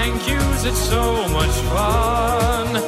drawing cues, it's so much fun.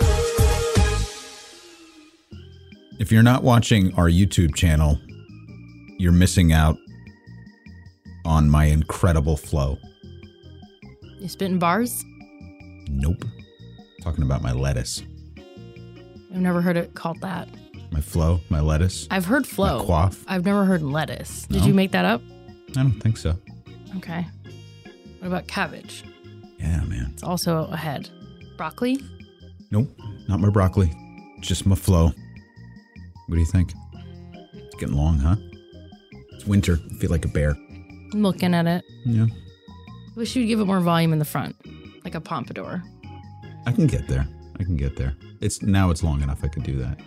If you're not watching our YouTube channel, you're missing out on my incredible flow. You spitting bars? Nope. Talking about my lettuce. I've never heard it called that. My flow, my lettuce. I've heard flow. My quaff. I've never heard lettuce. Did No? you make that up? I don't think so. Okay. What about cabbage? Yeah, man. It's also a head. Broccoli? Nope, not my broccoli. Just my flow. What do you think? It's getting long, huh? It's winter. I feel like a bear. I'm looking at it. Yeah. Wish you'd give it more volume in the front, like a pompadour. I can get there. It's long enough I could do that.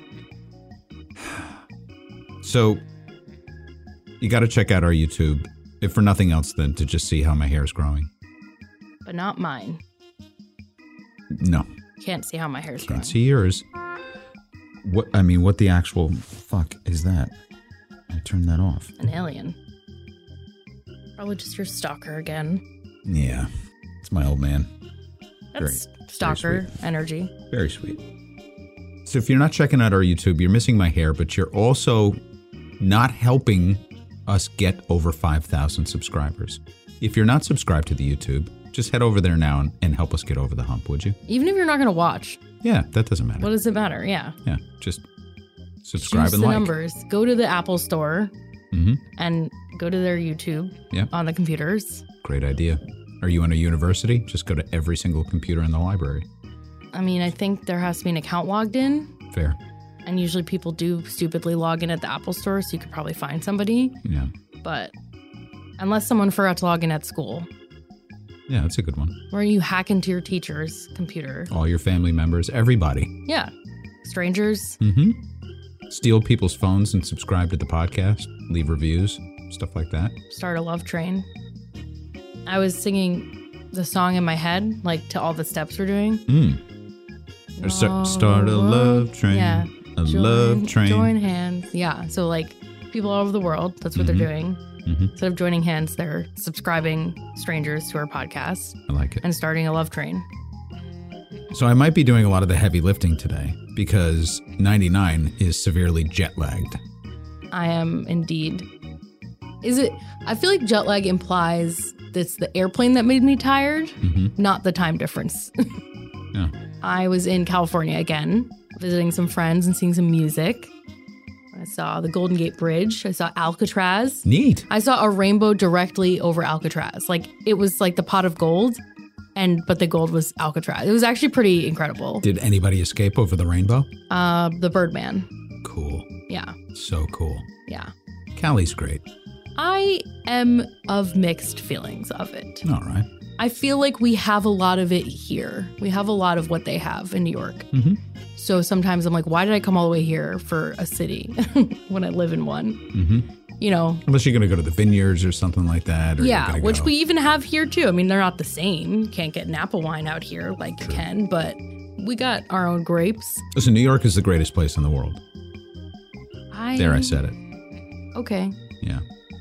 So, you got to check out our YouTube, if for nothing else than to just see how my hair is growing. But not mine. No. Can't see how my hair's growing. Can't see yours. What the actual fuck is that? I turned that off. An alien. Probably just your stalker again. Yeah. It's my old man. That's stalker energy. Very sweet. So if you're not checking out our YouTube, you're missing my hair, but you're also not helping us get over 5,000 subscribers. If you're not subscribed to the YouTube, just head over there now and help us get over the hump, would you? Even if you're not going to watch. Yeah, that doesn't matter. What does it matter? Yeah. Yeah, just subscribe Choose and the like. numbers. Go to the Apple Store and go to their YouTube on the computers. Great idea. Are you in a university? Just go to every single computer in the library. I mean, I think there has to be an account logged in. Fair. And usually people do stupidly log in at the Apple Store, so you could probably find somebody. Yeah. But unless someone forgot to log in at school. Yeah, that's a good one. Where you hack into your teacher's computer. All your family members, everybody. Yeah. Strangers. Steal people's phones and subscribe to the podcast. Leave reviews, stuff like that. Start a love train. I was singing the song in my head, like to all the steps we're doing. Start a love train. Yeah. Love train. Join hands. Yeah. So like people all over the world, that's what they're doing. Instead of joining hands, they're subscribing strangers to our podcast. I like it. And starting a love train. So I might be doing a lot of the heavy lifting today because 99 is severely jet lagged. I am indeed. I feel like jet lag implies it's the airplane that made me tired, not the time difference. Yeah. I was in California again, visiting some friends and seeing some music. I saw the Golden Gate Bridge. I saw Alcatraz. Neat. I saw a rainbow directly over Alcatraz. Like, it was like the pot of gold, but the gold was Alcatraz. It was actually pretty incredible. Did anybody escape over the rainbow? The Birdman. Cool. Yeah. So cool. Yeah. Cali's great. I am of mixed feelings of it. All right. I feel like we have a lot of it here. We have a lot of what they have in New York. So sometimes I'm like, why did I come all the way here for a city when I live in one? You know. Unless you're going to go to the vineyards or something like that. Or yeah, which we even have here too. I mean, they're not the same. You can't get Napa wine out here like you can, but we got our own grapes. Listen, New York is the greatest place in the world. There, I said it. Okay. Yeah.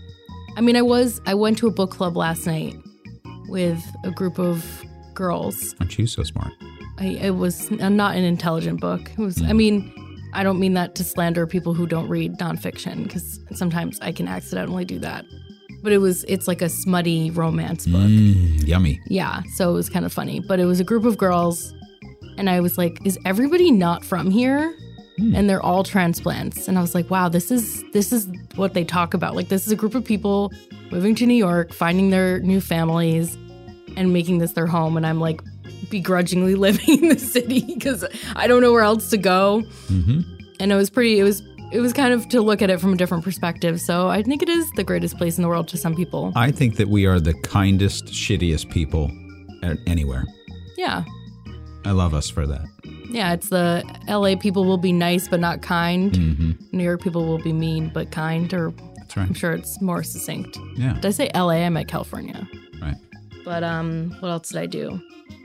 I mean, I went to a book club last night with a group of girls. Aren't you so smart? It was not an intelligent book. It was. I mean, I don't mean that to slander people who don't read nonfiction, because sometimes I can accidentally do that. But it's like a smutty romance book. Yummy. Yeah, so it was kind of funny. But it was a group of girls, and I was like, is everybody not from here? And they're all transplants. And I was like, wow, this is what they talk about. Like, this is a group of people moving to New York, finding their new families, and making this their home. And I'm like begrudgingly living in the city because I don't know where else to go. And it was kind of to look at it from a different perspective. So I think it is the greatest place in the world to some people. I think that we are the kindest, shittiest people anywhere. Yeah. I love us for that. Yeah, it's the LA people will be nice but not kind. New York people will be mean but kind. Or that's right. I'm sure it's more succinct. Yeah. Did I say LA? I meant California. Right. But what else did I do?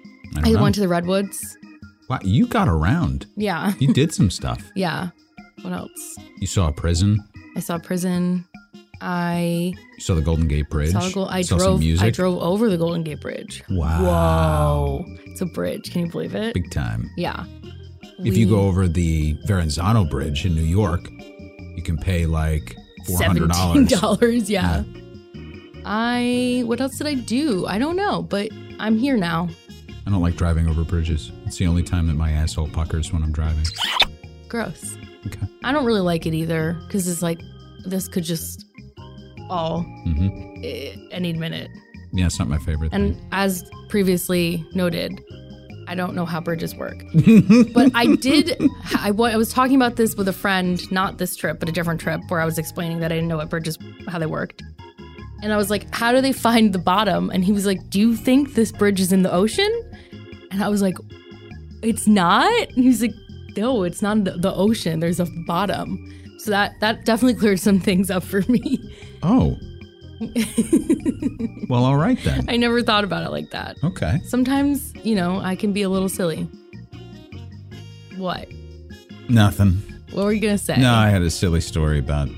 I went to the Redwoods. Wow, you got around. Yeah. You did some stuff. Yeah. What else? You saw a prison. I saw a prison. I You saw the Golden Gate Bridge. I saw some music. I drove over the Golden Gate Bridge. Wow. Whoa. It's a bridge. Can you believe it? Big time. Yeah. If you go over the Verrazano Bridge in New York, you can pay like $400. $17, yeah. What else did I do? I don't know, but I'm here now. I don't like driving over bridges. It's the only time that my asshole puckers when I'm driving. Gross. Okay. I don't really like it either because it's like this could just fall any minute. Yeah, it's not my favorite And thing. as previously noted, I don't know how bridges work. But I was talking about this with a friend, not this trip, but a different trip, where I was explaining that I didn't know what bridges, how they worked. And I was like, how do they find the bottom? And he was like, do you think this bridge is in the ocean? And I was like, it's not? And he was like, no, it's not the ocean. There's a bottom. So that definitely cleared some things up for me. Oh. Well, all right then. I never thought about it like that. Okay. Sometimes, I can be a little silly. What? Nothing. What were you going to say? No, I had a silly story about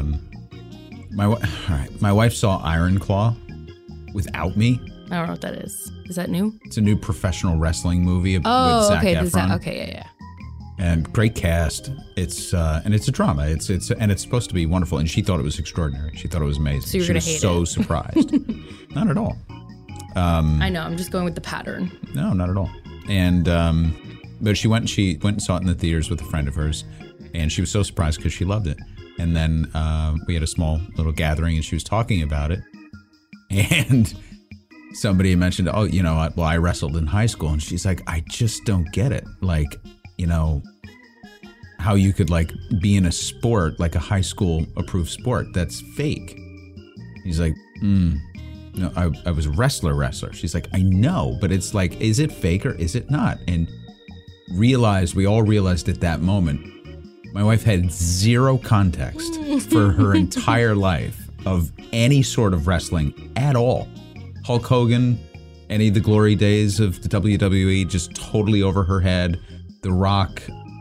my wife saw Iron Claw without me. I don't know what that is. Is that new? It's a new professional wrestling movie with Zac okay. Efron. Yeah. And great cast. It's and it's a drama. It's supposed to be wonderful. And she thought it was extraordinary. She thought it was amazing. So you're gonna hate it. She was so surprised. Not at all. I know. I'm just going with the pattern. No, not at all. And but she went and saw it in the theaters with a friend of hers, and she was so surprised because she loved it. And then we had a small little gathering, and she was talking about it, and somebody mentioned, I wrestled in high school, and she's like, I just don't get it, like, how you could like be in a sport, like a high school approved sport that's fake. He's like, no, I was a wrestler. She's like, I know, but it's like, is it fake or is it not? And we all realized at that moment, my wife had zero context for her entire life of any sort of wrestling at all. Hulk Hogan, any of the glory days of the WWE, just totally over her head. The Rock,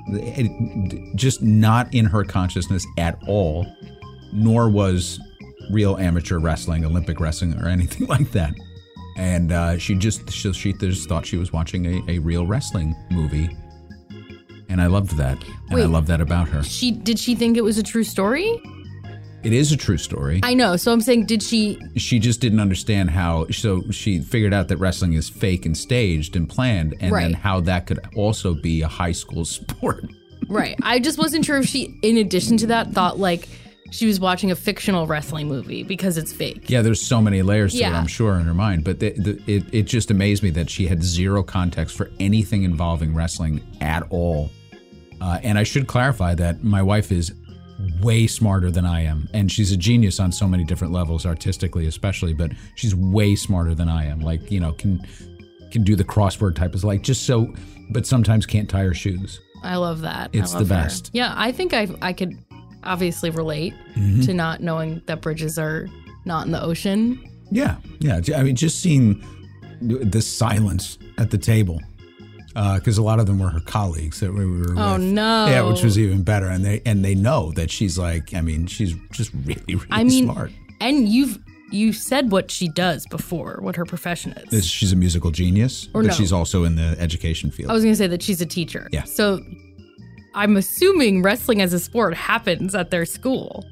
just not in her consciousness at all, nor was real amateur wrestling, Olympic wrestling, or anything like that. And she just thought she was watching a real wrestling movie. And I loved that. And I love that about her. Did she think it was a true story? It is a true story. I know. So I'm saying, did she? She just didn't understand how. So she figured out that wrestling is fake and staged and planned, and then how that could also be a high school sport. Right. I just wasn't sure if she, in addition to that, thought like she was watching a fictional wrestling movie because it's fake. Yeah, there's so many layers to it, I'm sure, in her mind. But it just amazed me that she had zero context for anything involving wrestling at all. And I should clarify that my wife is way smarter than I am, and she's a genius on so many different levels, artistically especially, but she's way smarter than I am. Like, can do the crossword type of, like, just so, but sometimes can't tie her shoes. I love that. It's the best. Yeah, I think I could obviously relate to not knowing that bridges are not in the ocean. Yeah. I mean, just seeing the silence at the table. Because a lot of them were her colleagues that we were with. Oh, no. Yeah, which was even better. And they know that she's like, I mean, she's just really, really smart. And you said what she does before, what her profession is. She's a musical genius, but no. she's also in the education field. I was going to say that she's a teacher. Yeah. So I'm assuming wrestling as a sport happens at their school.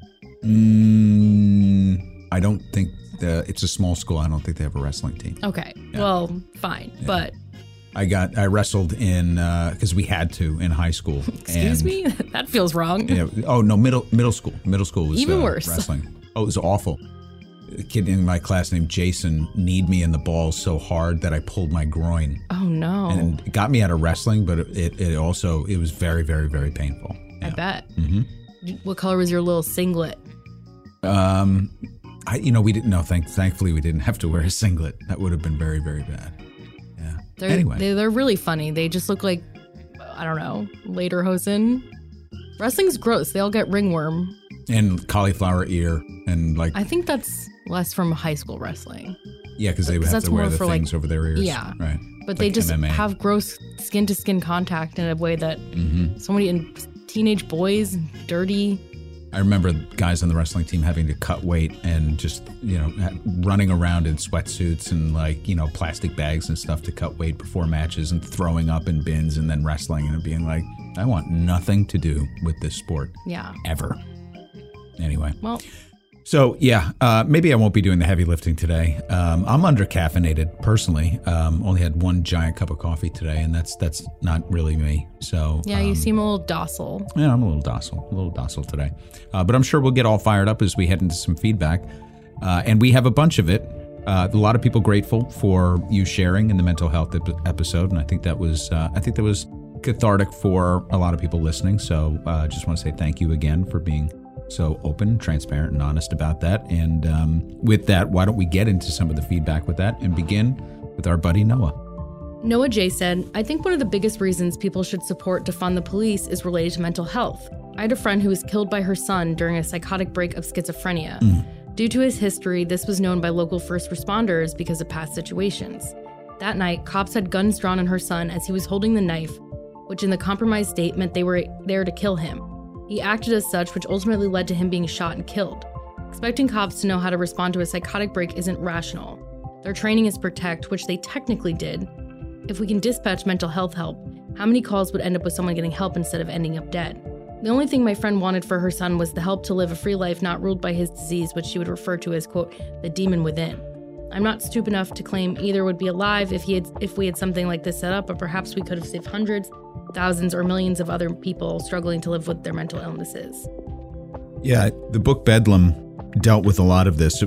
I don't think it's a small school. I don't think they have a wrestling team. Okay. Yeah. Well, fine. Yeah. But I wrestled in because we had to in high school. Excuse me? That feels wrong. Yeah. Oh no, middle school. Middle school was even worse. Wrestling. Oh, it was awful. A kid in my class named Jason kneed me in the balls so hard that I pulled my groin. Oh no! And it got me out of wrestling, but it also was very, very, very painful. Yeah. I bet. Mm-hmm. What color was your little singlet? We didn't know. Thankfully, we didn't have to wear a singlet. That would have been very, very bad. Anyway, they're really funny. They just look like, I don't know, lederhosen. Wrestling's gross. They all get ringworm. And cauliflower ear. And like, I think that's less from high school wrestling. Yeah, because they would have to wear the things over their ears. Yeah. Right. But like they just MMA. have gross skin-to-skin contact in a way that so many teenage boys, dirty, I remember guys on the wrestling team having to cut weight and just, running around in sweatsuits and plastic bags and stuff to cut weight before matches and throwing up in bins and then wrestling and being like, I want nothing to do with this sport. Yeah. Ever. Anyway. Well. So, maybe I won't be doing the heavy lifting today. I'm under-caffeinated, personally. Only had one giant cup of coffee today, and that's not really me. So yeah, you seem a little docile. Yeah, I'm a little docile today. But I'm sure we'll get all fired up as we head into some feedback. And we have a bunch of it. A lot of people grateful for you sharing in the mental health episode, and I think that was cathartic for a lot of people listening. So just want to say thank you again for being so open, transparent, and honest about that. And with that, why don't we get into some of the feedback with that and begin with our buddy Noah. Noah J said, I think one of the biggest reasons people should support Defund the Police is related to mental health. I had a friend who was killed by her son during a psychotic break of schizophrenia. Due to his history, this was known by local first responders because of past situations. That night, cops had guns drawn on her son as he was holding the knife, which in the compromised state meant they were there to kill him. He acted as such, which ultimately led to him being shot and killed. Expecting cops to know how to respond to a psychotic break isn't rational. Their training is protect, which they technically did. If we can dispatch mental health help, how many calls would end up with someone getting help instead of ending up dead? The only thing my friend wanted for her son was the help to live a free life not ruled by his disease, which she would refer to as, quote, the demon within. I'm not stupid enough to claim either would be alive if we had something like this set up, but perhaps we could have saved hundreds, thousands, or millions of other people struggling to live with their mental illnesses. Yeah, the book Bedlam dealt with a lot of this.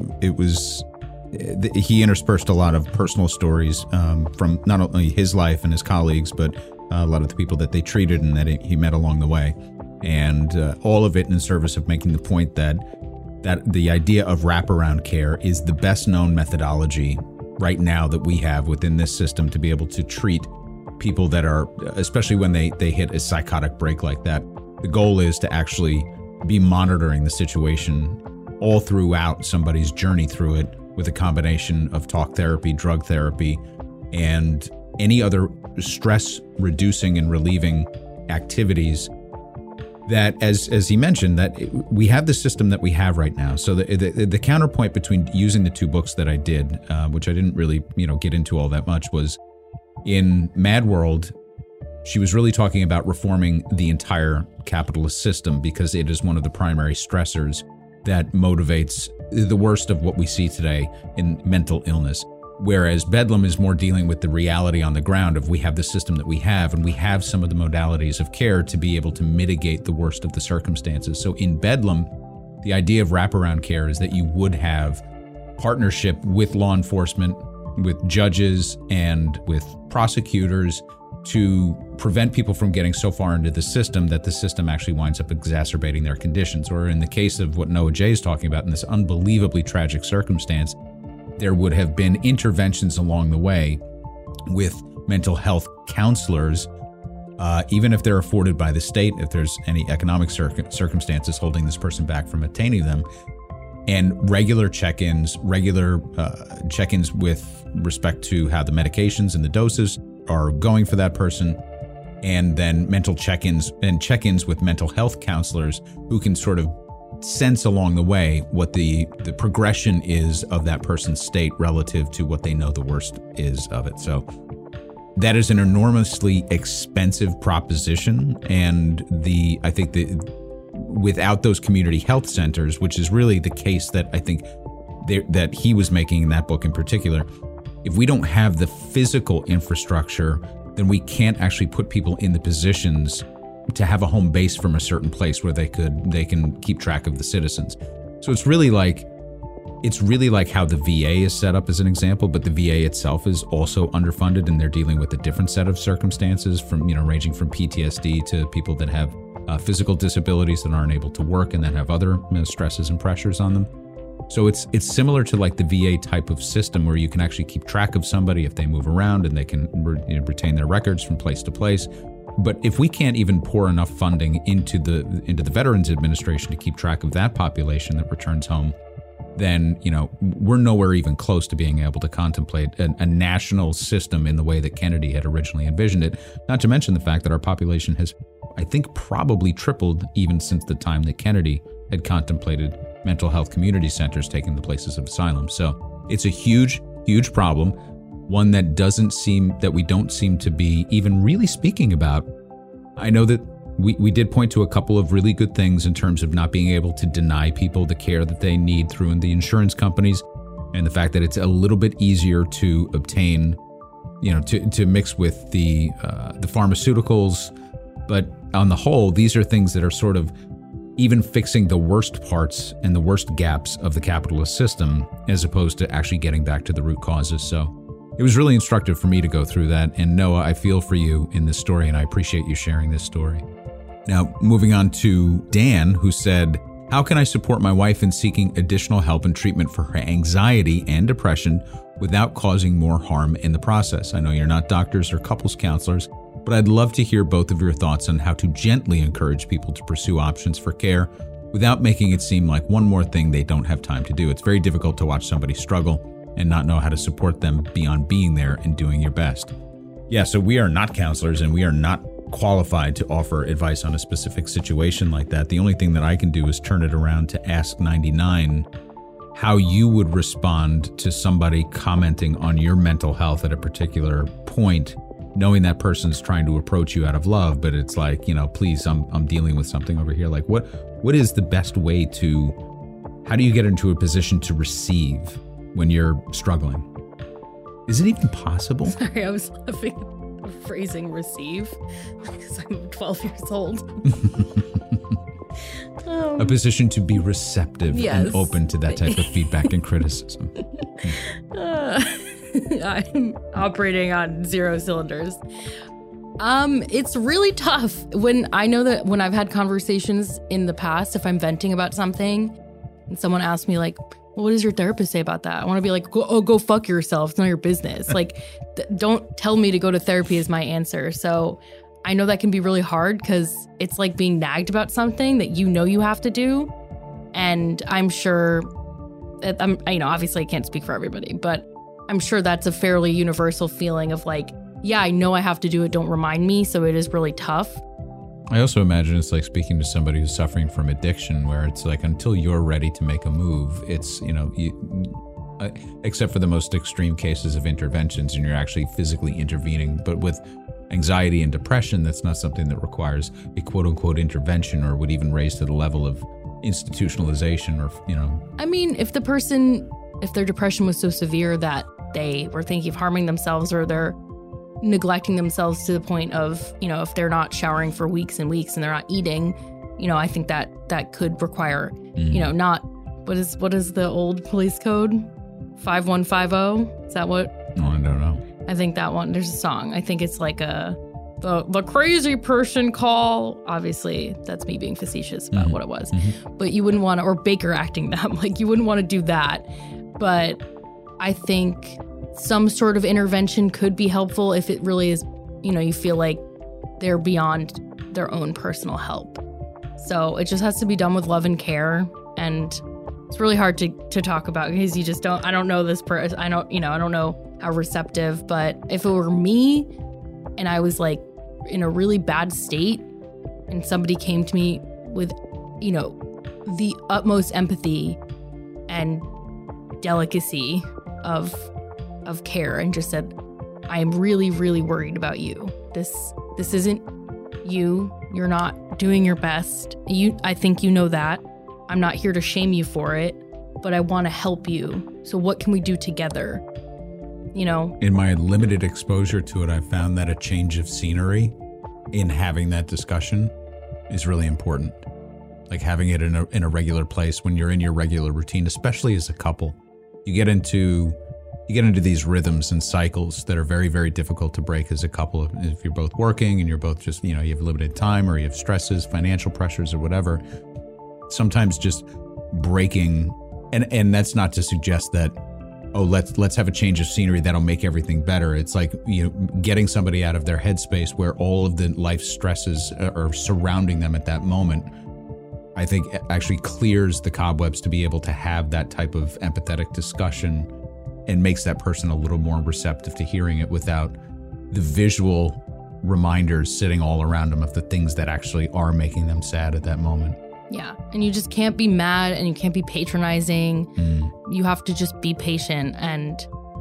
He interspersed a lot of personal stories from not only his life and his colleagues, but a lot of the people that they treated and that he met along the way. And all of it in service of making the point that the idea of wraparound care is the best known methodology right now that we have within this system to be able to treat people that are, especially when they hit a psychotic break like that. The goal is to actually be monitoring the situation all throughout somebody's journey through it with a combination of talk therapy, drug therapy, and any other stress reducing and relieving activities that, as he mentioned, that we have the system that we have right now. So the counterpoint between using the two books that I did, which I didn't really, get into all that much, was in Mad World, she was really talking about reforming the entire capitalist system because it is one of the primary stressors that motivates the worst of what we see today in mental illness. Whereas Bedlam is more dealing with the reality on the ground of we have the system that we have, and we have some of the modalities of care to be able to mitigate the worst of the circumstances. So in Bedlam, the idea of wraparound care is that you would have partnership with law enforcement, with judges, and with prosecutors to prevent people from getting so far into the system that the system actually winds up exacerbating their conditions. Or in the case of what Noah J is talking about in this unbelievably tragic circumstance, there would have been interventions along the way with mental health counselors, even if they're afforded by the state, if there's any economic circumstances holding this person back from attaining them, and regular check-ins with respect to how the medications and the doses are going for that person, and then mental check-ins and check-ins with mental health counselors who can sort of sense along the way what the progression is of that person's state relative to what they know the worst is of it. So that is an enormously expensive proposition, and I think without those community health centers, which is really the case that I think that he was making in that book in particular, if we don't have the physical infrastructure, then we can't actually put people in the positions to have a home base from a certain place where they can keep track of the citizens. So it's really like how the VA is set up as an example, but the VA itself is also underfunded, and they're dealing with a different set of circumstances from, ranging from PTSD to people that have physical disabilities that aren't able to work and that have other stresses and pressures on them. So it's similar to like the VA type of system where you can actually keep track of somebody if they move around, and they can retain their records from place to place. But if we can't even pour enough funding into the Veterans Administration to keep track of that population that returns home, then we're nowhere even close to being able to contemplate a national system in the way that Kennedy had originally envisioned it. Not to mention the fact that our population has, I think, probably tripled even since the time that Kennedy had contemplated mental health community centers taking the places of asylum. So it's a huge, huge problem, one that we don't seem to be even really speaking about. I know that we did point to a couple of really good things in terms of not being able to deny people the care that they need through the insurance companies, and the fact that it's a little bit easier to obtain, to mix with the pharmaceuticals. But on the whole, these are things that are sort of even fixing the worst parts and the worst gaps of the capitalist system, as opposed to actually getting back to the root causes. So it was really instructive for me to go through that. And Noah, I feel for you in this story, and I appreciate you sharing this story. Now, moving on to Dan, who said, how can I support my wife in seeking additional help and treatment for her anxiety and depression without causing more harm in the process? I know you're not doctors or couples counselors, but I'd love to hear both of your thoughts on how to gently encourage people to pursue options for care without making it seem like one more thing they don't have time to do. It's very difficult to watch somebody struggle and not know how to support them beyond being there and doing your best. Yeah, so we are not counselors, and we are not qualified to offer advice on a specific situation like that. The only thing that I can do is turn it around to Ask 99 how you would respond to somebody commenting on your mental health at a particular point, knowing that person's trying to approach you out of love, but it's like, please, I'm dealing with something over here. Like, what is the best way how do you get into a position to receive when you're struggling? Is it even possible? Sorry, I was laughing at the phrasing receive because I'm 12 years old. A position to be receptive yes. and open to that type of feedback and criticism. I'm operating on 0 cylinders. It's really tough when I've had conversations in the past, if I'm venting about something and someone asks me like, well, what does your therapist say about that? I want to be like, go fuck yourself. It's not your business. Like, don't tell me to go to therapy is my answer. So I know that can be really hard because it's like being nagged about something that you have to do. And I'm sure that obviously I can't speak for everybody, but I'm sure that's a fairly universal feeling of like, yeah, I know I have to do it. Don't remind me. So it is really tough. I also imagine it's like speaking to somebody who's suffering from addiction, where it's like until you're ready to make a move, it's, except for the most extreme cases of interventions and you're actually physically intervening. But with anxiety and depression, that's not something that requires a quote unquote intervention or would even raise to the level of institutionalization or, I mean, if their depression was so severe that they were thinking of harming themselves or they're neglecting themselves to the point of, if they're not showering for weeks and weeks and they're not eating, I think that could require, not, what is the old police code? 5150? Is that what? No, I don't know. I think that one, there's a song. I think it's like the crazy person call. Obviously, that's me being facetious about what it was. Mm-hmm. But you wouldn't want to, or Baker acting them, like you wouldn't want to do that. But I think some sort of intervention could be helpful if it really is, you feel like they're beyond their own personal help. So it just has to be done with love and care. And it's really hard to talk about because you just I don't know this person. I don't know how receptive, but if it were me and I was like in a really bad state and somebody came to me with, the utmost empathy and delicacy of care and just said, I am really, really worried about you. This isn't you. You're not doing your best. I think you know that. I'm not here to shame you for it, but I want to help you. So what can we do together? In my limited exposure to it, I've found that a change of scenery in having that discussion is really important. Like having it in a regular place when you're in your regular routine, especially as a couple. You get into these rhythms and cycles that are very, very difficult to break as a couple. If you're both working and you're both just, you have limited time or you have stresses, financial pressures or whatever, sometimes just breaking, and that's not to suggest that, let's have a change of scenery that'll make everything better. It's like, getting somebody out of their headspace where all of the life stresses are surrounding them at that moment, I think actually clears the cobwebs to be able to have that type of empathetic discussion and makes that person a little more receptive to hearing it without the visual reminders sitting all around them of the things that actually are making them sad at that moment. Yeah. And you just can't be mad and you can't be patronizing. You have to just be patient. And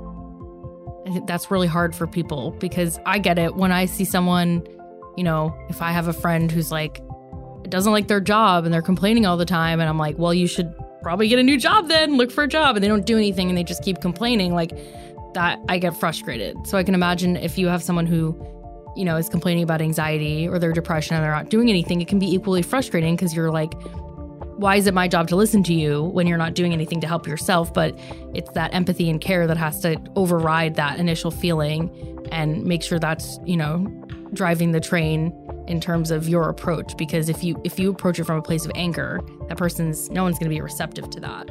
I think that's really hard for people because I get it when I see someone, you know, if I have a friend who's like, doesn't like their job and they're complaining all the time. And I'm like, well, you should probably get a new job then, look for a job. And they don't do anything and they just keep complaining like that. I get frustrated. So I can imagine if you have someone who, you know, is complaining about anxiety or their depression and they're not doing anything, it can be equally frustrating because you're like, why is it my job to listen to you when you're not doing anything to help yourself? But it's that empathy and care that has to override that initial feeling and make sure that's, you know, driving the train in terms of your approach. Because if you approach it from a place of anger, no one's going to be receptive to that.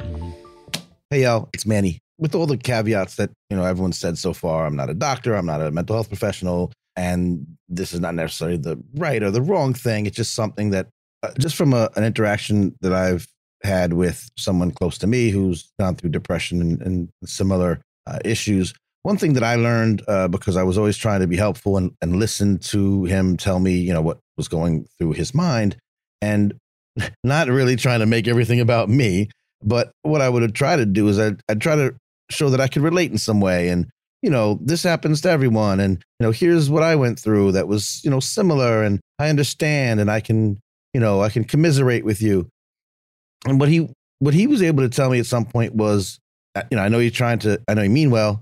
Hey, y'all, it's Manny. With all the caveats that, you know, everyone's said so far, I'm not a doctor, I'm not a mental health professional, and this is not necessarily the right or the wrong thing. It's just something that, just from an interaction that I've had with someone close to me who's gone through depression and similar issues. One thing that I learned, because I was always trying to be helpful and listen to him tell me, you know, what was going through his mind, and not really trying to make everything about me. But what I would try to do is I'd try to show that I could relate in some way. And, you know, this happens to everyone. And, you know, here's what I went through that was, you know, similar. And I understand and I can commiserate with you. And what he was able to tell me at some point was, you know, I know you mean well,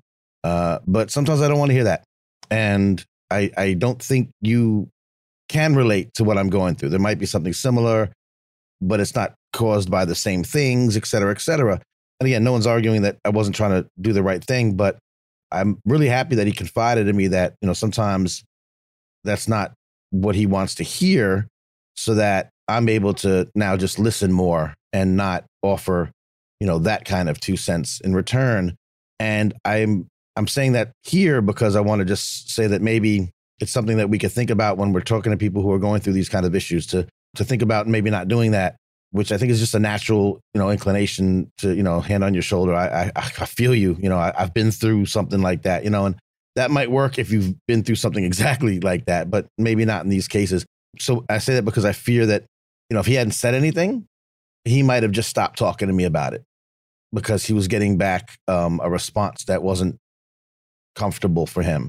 but sometimes I don't want to hear that. And I don't think you can relate to what I'm going through. There might be something similar, but it's not caused by the same things, et cetera, et cetera. And again, no one's arguing that I wasn't trying to do the right thing, but I'm really happy that he confided in me that, you know, sometimes that's not what he wants to hear, so that I'm able to now just listen more and not offer, you know, that kind of 2 cents in return. And I'm saying that here because I want to just say that maybe it's something that we could think about when we're talking to people who are going through these kind of issues, to think about maybe not doing that, which I think is just a natural, you know, inclination to, you know, hand on your shoulder. I feel you, you know, I've been through something like that, you know, and that might work if you've been through something exactly like that, but maybe not in these cases. So I say that because I fear that, you know, if he hadn't said anything, he might have just stopped talking to me about it because he was getting back a response that wasn't comfortable for him.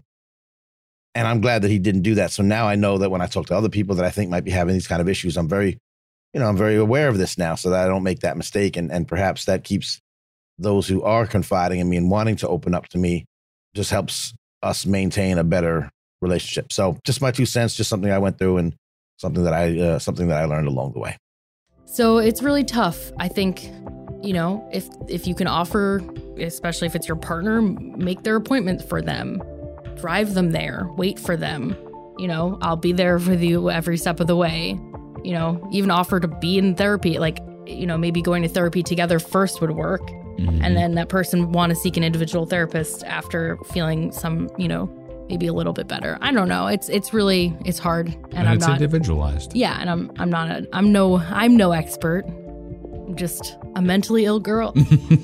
And I'm glad that he didn't do that. So now I know that when I talk to other people that I think might be having these kind of issues, I'm very aware of this now so that I don't make that mistake. And perhaps that keeps those who are confiding in me and wanting to open up to me, just helps us maintain a better relationship. So just my 2 cents, just something I went through and something that I learned along the way. So it's really tough. I think, you know, if you can offer, especially if it's your partner, make their appointment for them, drive them there, wait for them. You know, I'll be there for you every step of the way. You know, even offer to be in therapy, like, you know, maybe going to therapy together first would work. Mm-hmm. And then that person want to seek an individual therapist after feeling some, you know, maybe a little bit better. I don't know. It's hard. And it's individualized. Yeah. And I'm no expert. I'm just a mentally ill girl.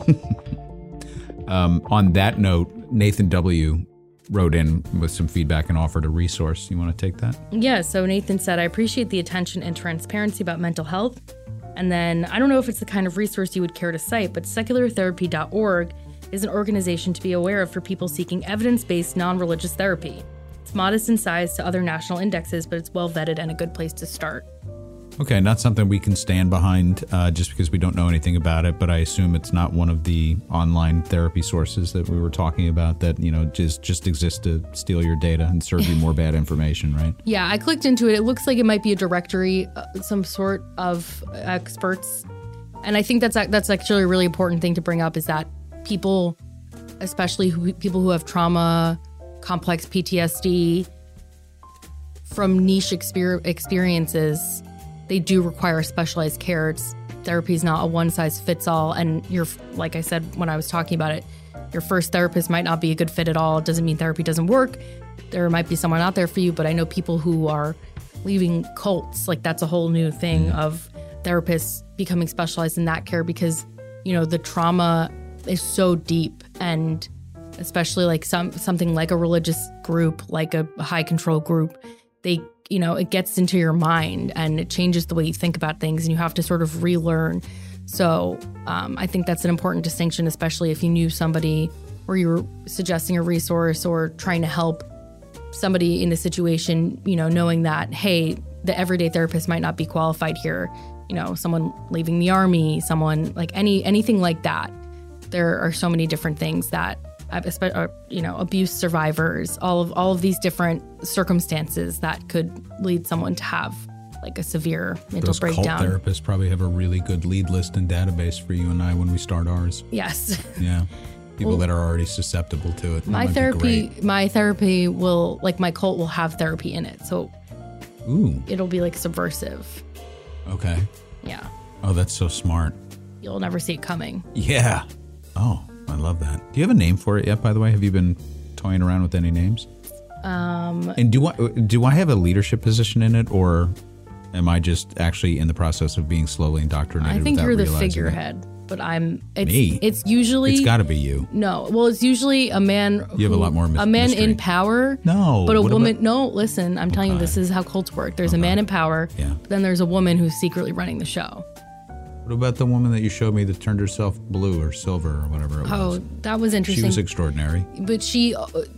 On that note, Nathan W. wrote in with some feedback and offered a resource. You want to take that? Yeah. So Nathan said, I appreciate the attention and transparency about mental health. And then I don't know if it's the kind of resource you would care to cite, but seculartherapy.org is an organization to be aware of for people seeking evidence-based, non-religious therapy. It's modest in size to other national indexes, but it's well vetted and a good place to start. Okay, not something we can stand behind just because we don't know anything about it, but I assume it's not one of the online therapy sources that we were talking about that, you know, just exists to steal your data and serve you more bad information, right? Yeah, I clicked into it. It looks like it might be a directory, some sort of experts. And I think that's actually a really important thing to bring up, is that people, especially people who have trauma, complex PTSD, from niche experiences, they do require specialized care. Therapy is not a one-size-fits-all. And like I said when I was talking about it, your first therapist might not be a good fit at all. It doesn't mean therapy doesn't work. There might be someone out there for you, but I know people who are leaving cults. Like, that's a whole new thing of therapists becoming specialized in that care because, you know, the trauma is so deep, and especially like something like a religious group, like a high control group, it gets into your mind and it changes the way you think about things, and you have to sort of relearn. So I think that's an important distinction, especially if you knew somebody or you were suggesting a resource or trying to help somebody in a situation, knowing that, hey, the everyday therapist might not be qualified here. Someone leaving the army, someone like anything like that. There are so many different things that, abuse survivors, all of these different circumstances that could lead someone to have like a severe mental breakdown. Cult therapists probably have a really good lead list and database for you and I when we start ours. Yes. Yeah. People that are already susceptible to it. My therapy will, like my cult will have therapy in it. So it'll be like subversive. Okay. Yeah. Oh, that's so smart. You'll never see it coming. Yeah. Oh, I love that. Do you have a name for it yet, by the way? Have you been toying around with any names? And do I have a leadership position in it, or am I just actually in the process of being slowly indoctrinated? I think you're the realizing figurehead, but me. It's usually. It's got to be you. No, well, it's usually a man. You have a lot more mystery. A man in power. No, but a woman. No, listen. I'm telling you, this is how cults work. There's a man in power. Yeah. But then there's a woman who's secretly running the show. What about the woman that you showed me that turned herself blue or silver or whatever it was? Oh, that was interesting. She was extraordinary. But she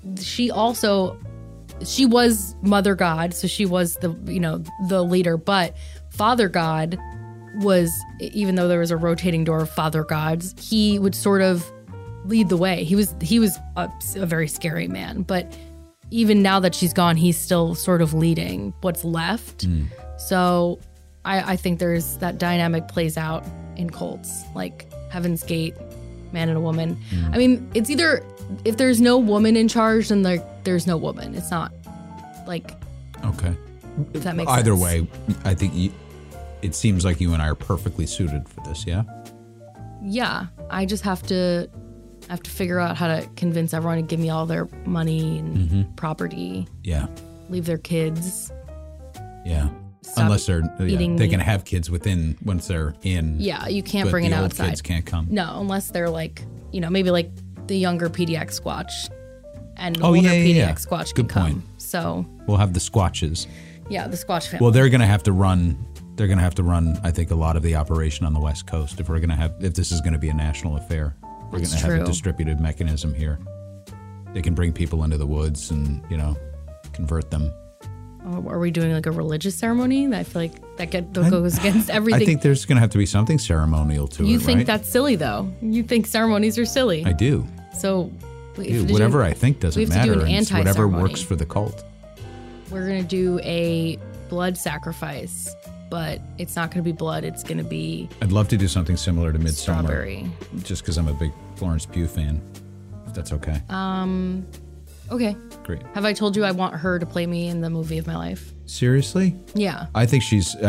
was Mother God, so she was the leader. But Father God was, even though there was a rotating door of Father Gods, he would sort of lead the way. He was a very scary man. But even now that she's gone, he's still sort of leading what's left. So I think there's that dynamic plays out in cults, like Heaven's Gate, man and a woman. I mean, it's either, if there's no woman in charge, then there's no woman. It's not like, okay, if that makes either sense. way, I think it seems like you and I are perfectly suited for this. Yeah, I just have to figure out how to convince everyone to give me all their money and property. Yeah, leave their kids. Yeah. Unless they can have kids once they're in. Yeah, you can't bring it outside. The old kids can't come. No, unless they're like, maybe like the younger PDX Squatch and the older PDX Squatch can come. Point. So we'll have the Squatches. Yeah, the Squatch family. Well, they're going to have to run. I think, a lot of the operation on the West Coast if this is going to be a national affair. We're going to have a distributed mechanism here. They can bring people into the woods and convert them. Are we doing like a religious ceremony? I feel like that goes against everything. I think there's going to have to be something ceremonial to it, You think right? that's silly, though. You think ceremonies are silly. I do. So whatever I think doesn't matter. It's whatever works for the cult. We're going to do a blood sacrifice, but it's not going to be blood. It's going to be I'd love to do something similar to Midsommar. Strawberry. Just because I'm a big Florence Pugh fan, if that's okay. Okay. Great. Have I told you I want her to play me in the movie of my life? Seriously? Yeah. I think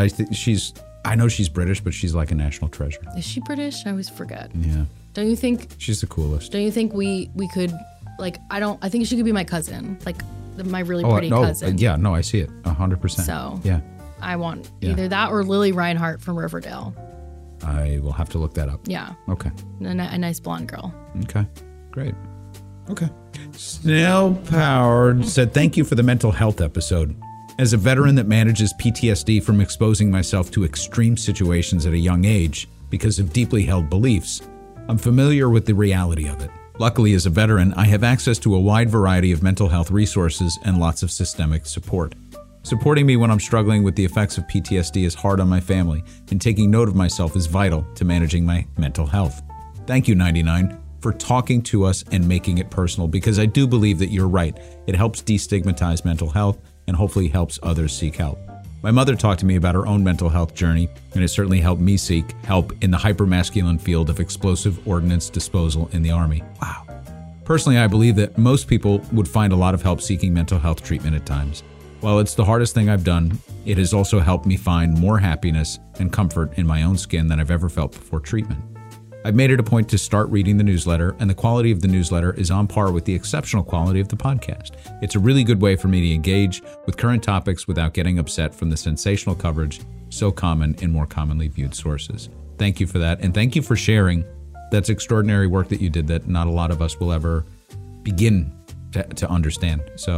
I know she's British, but she's like a national treasure. Is she British? I always forget. Yeah. Don't you think? She's the coolest. Don't you think we could, like, I think she could be my cousin, like my really pretty cousin. Yeah, no, I see it 100%. So yeah. I want either that or Lily Reinhart from Riverdale. I will have to look that up. Yeah. Okay. A nice blonde girl. Okay. Great. Okay. Snail Powered said, thank you for the mental health episode. As a veteran that manages PTSD from exposing myself to extreme situations at a young age because of deeply held beliefs, I'm familiar with the reality of it. Luckily, as a veteran, I have access to a wide variety of mental health resources and lots of systemic support. Supporting me when I'm struggling with the effects of PTSD is hard on my family, and taking note of myself is vital to managing my mental health. Thank you, 99, for talking to us and making it personal, because I do believe that you're right. It helps destigmatize mental health and hopefully helps others seek help. My mother talked to me about her own mental health journey, and it certainly helped me seek help in the hypermasculine field of explosive ordnance disposal in the Army. Wow. Personally, I believe that most people would find a lot of help seeking mental health treatment at times. While it's the hardest thing I've done, it has also helped me find more happiness and comfort in my own skin than I've ever felt before treatment. I've made it a point to start reading the newsletter, and the quality of the newsletter is on par with the exceptional quality of the podcast. It's a really good way for me to engage with current topics without getting upset from the sensational coverage so common in more commonly viewed sources. Thank you for that, and thank you for sharing. That's extraordinary work that you did that not a lot of us will ever begin to understand. So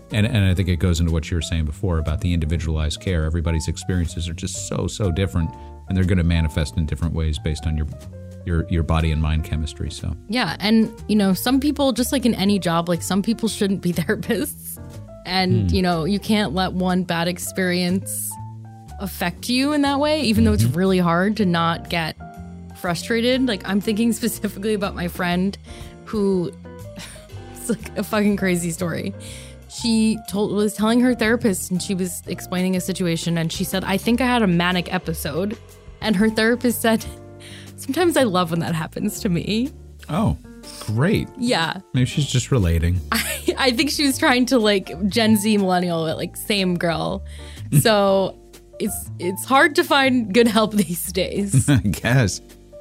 And I think it goes into what you were saying before about the individualized care. Everybody's experiences are just so different, and they're going to manifest in different ways based on your body and mind chemistry. So yeah, and some people, just like in any job, like some people shouldn't be therapists, and you can't let one bad experience affect you in that way, even though it's really hard to not get frustrated. Like I'm thinking specifically about my friend who, it's like a fucking crazy story. She was telling her therapist, and she was explaining a situation, and she said, I think I had a manic episode. And her therapist said, sometimes I love when that happens to me. Oh, great. Yeah. Maybe she's just relating. I think she was trying to like Gen Z millennial, like same girl. So it's hard to find good help these days. I guess.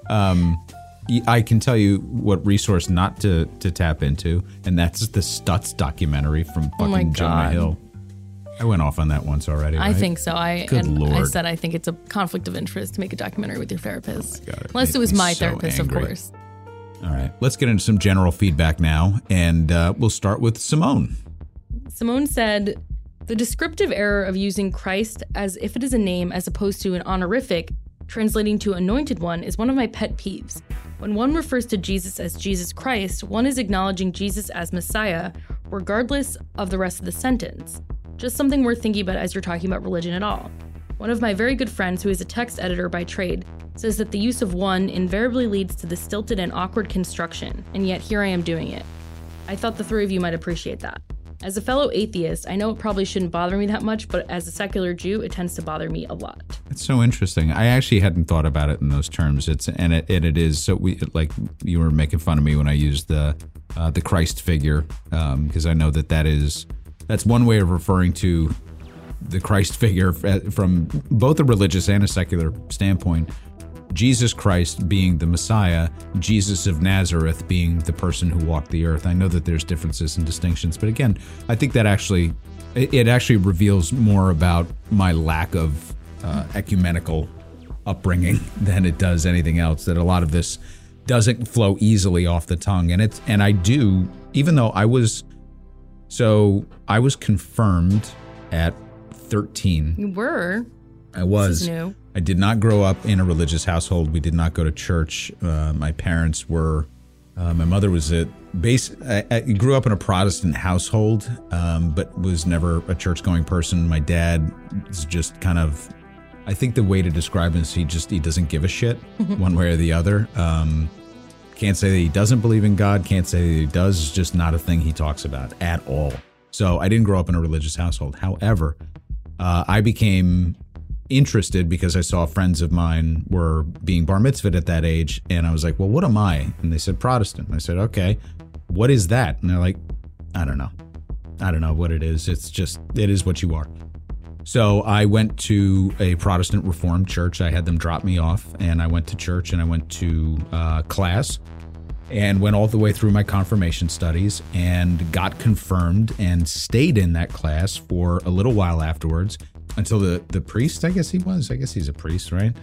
I can tell you what resource not to tap into, and that's the Stutz documentary from fucking Jonah Hill. I went off on that once already. Right? I think so. Good Lord. I said I think it's a conflict of interest to make a documentary with your therapist. Oh my God, unless it was my therapist, angry. of course. All right, let's get into some general feedback now, and we'll start with Simone. Simone said, the descriptive error of using Christ as if it is a name as opposed to an honorific, translating to anointed one, is one of my pet peeves. When one refers to Jesus as Jesus Christ, one is acknowledging Jesus as Messiah, regardless of the rest of the sentence. Just something worth thinking about as you're talking about religion at all. One of my very good friends, who is a text editor by trade, says that the use of one invariably leads to the stilted and awkward construction, and yet here I am doing it. I thought the three of you might appreciate that. As a fellow atheist, I know it probably shouldn't bother me that much, but as a secular Jew, it tends to bother me a lot. It's so interesting. I actually hadn't thought about it in those terms. It is so you were making fun of me when I used the Christ figure, because I know that's one way of referring to the Christ figure from both a religious and a secular standpoint. Jesus Christ being the Messiah, Jesus of Nazareth being the person who walked the earth. I know that there's differences and distinctions, but again, I think that it actually reveals more about my lack of ecumenical upbringing than it does anything else. That a lot of this doesn't flow easily off the tongue, and I do, even though I was confirmed at 13. You were. I was. This is new. I did not grow up in a religious household. We did not go to church. My parents were, my mother was I grew up in a Protestant household, but was never a church-going person. My dad is just kind of, I think the way to describe him is he doesn't give a shit one way or the other. Can't say that he doesn't believe in God. Can't say that he does. It's just not a thing he talks about at all. So I didn't grow up in a religious household. However, I became interested because I saw friends of mine were being bar mitzvahed at that age, and I was like, well, what am I? And they said Protestant. And I said, okay, what is that? And they're like, I don't know what it is. It is what you are. So I went to a Protestant Reformed church. I had them drop me off, and I went to church, and I went to class, and went all the way through my confirmation studies, and got confirmed, and stayed in that class for a little while afterwards, until the priest, I guess he's a priest, right?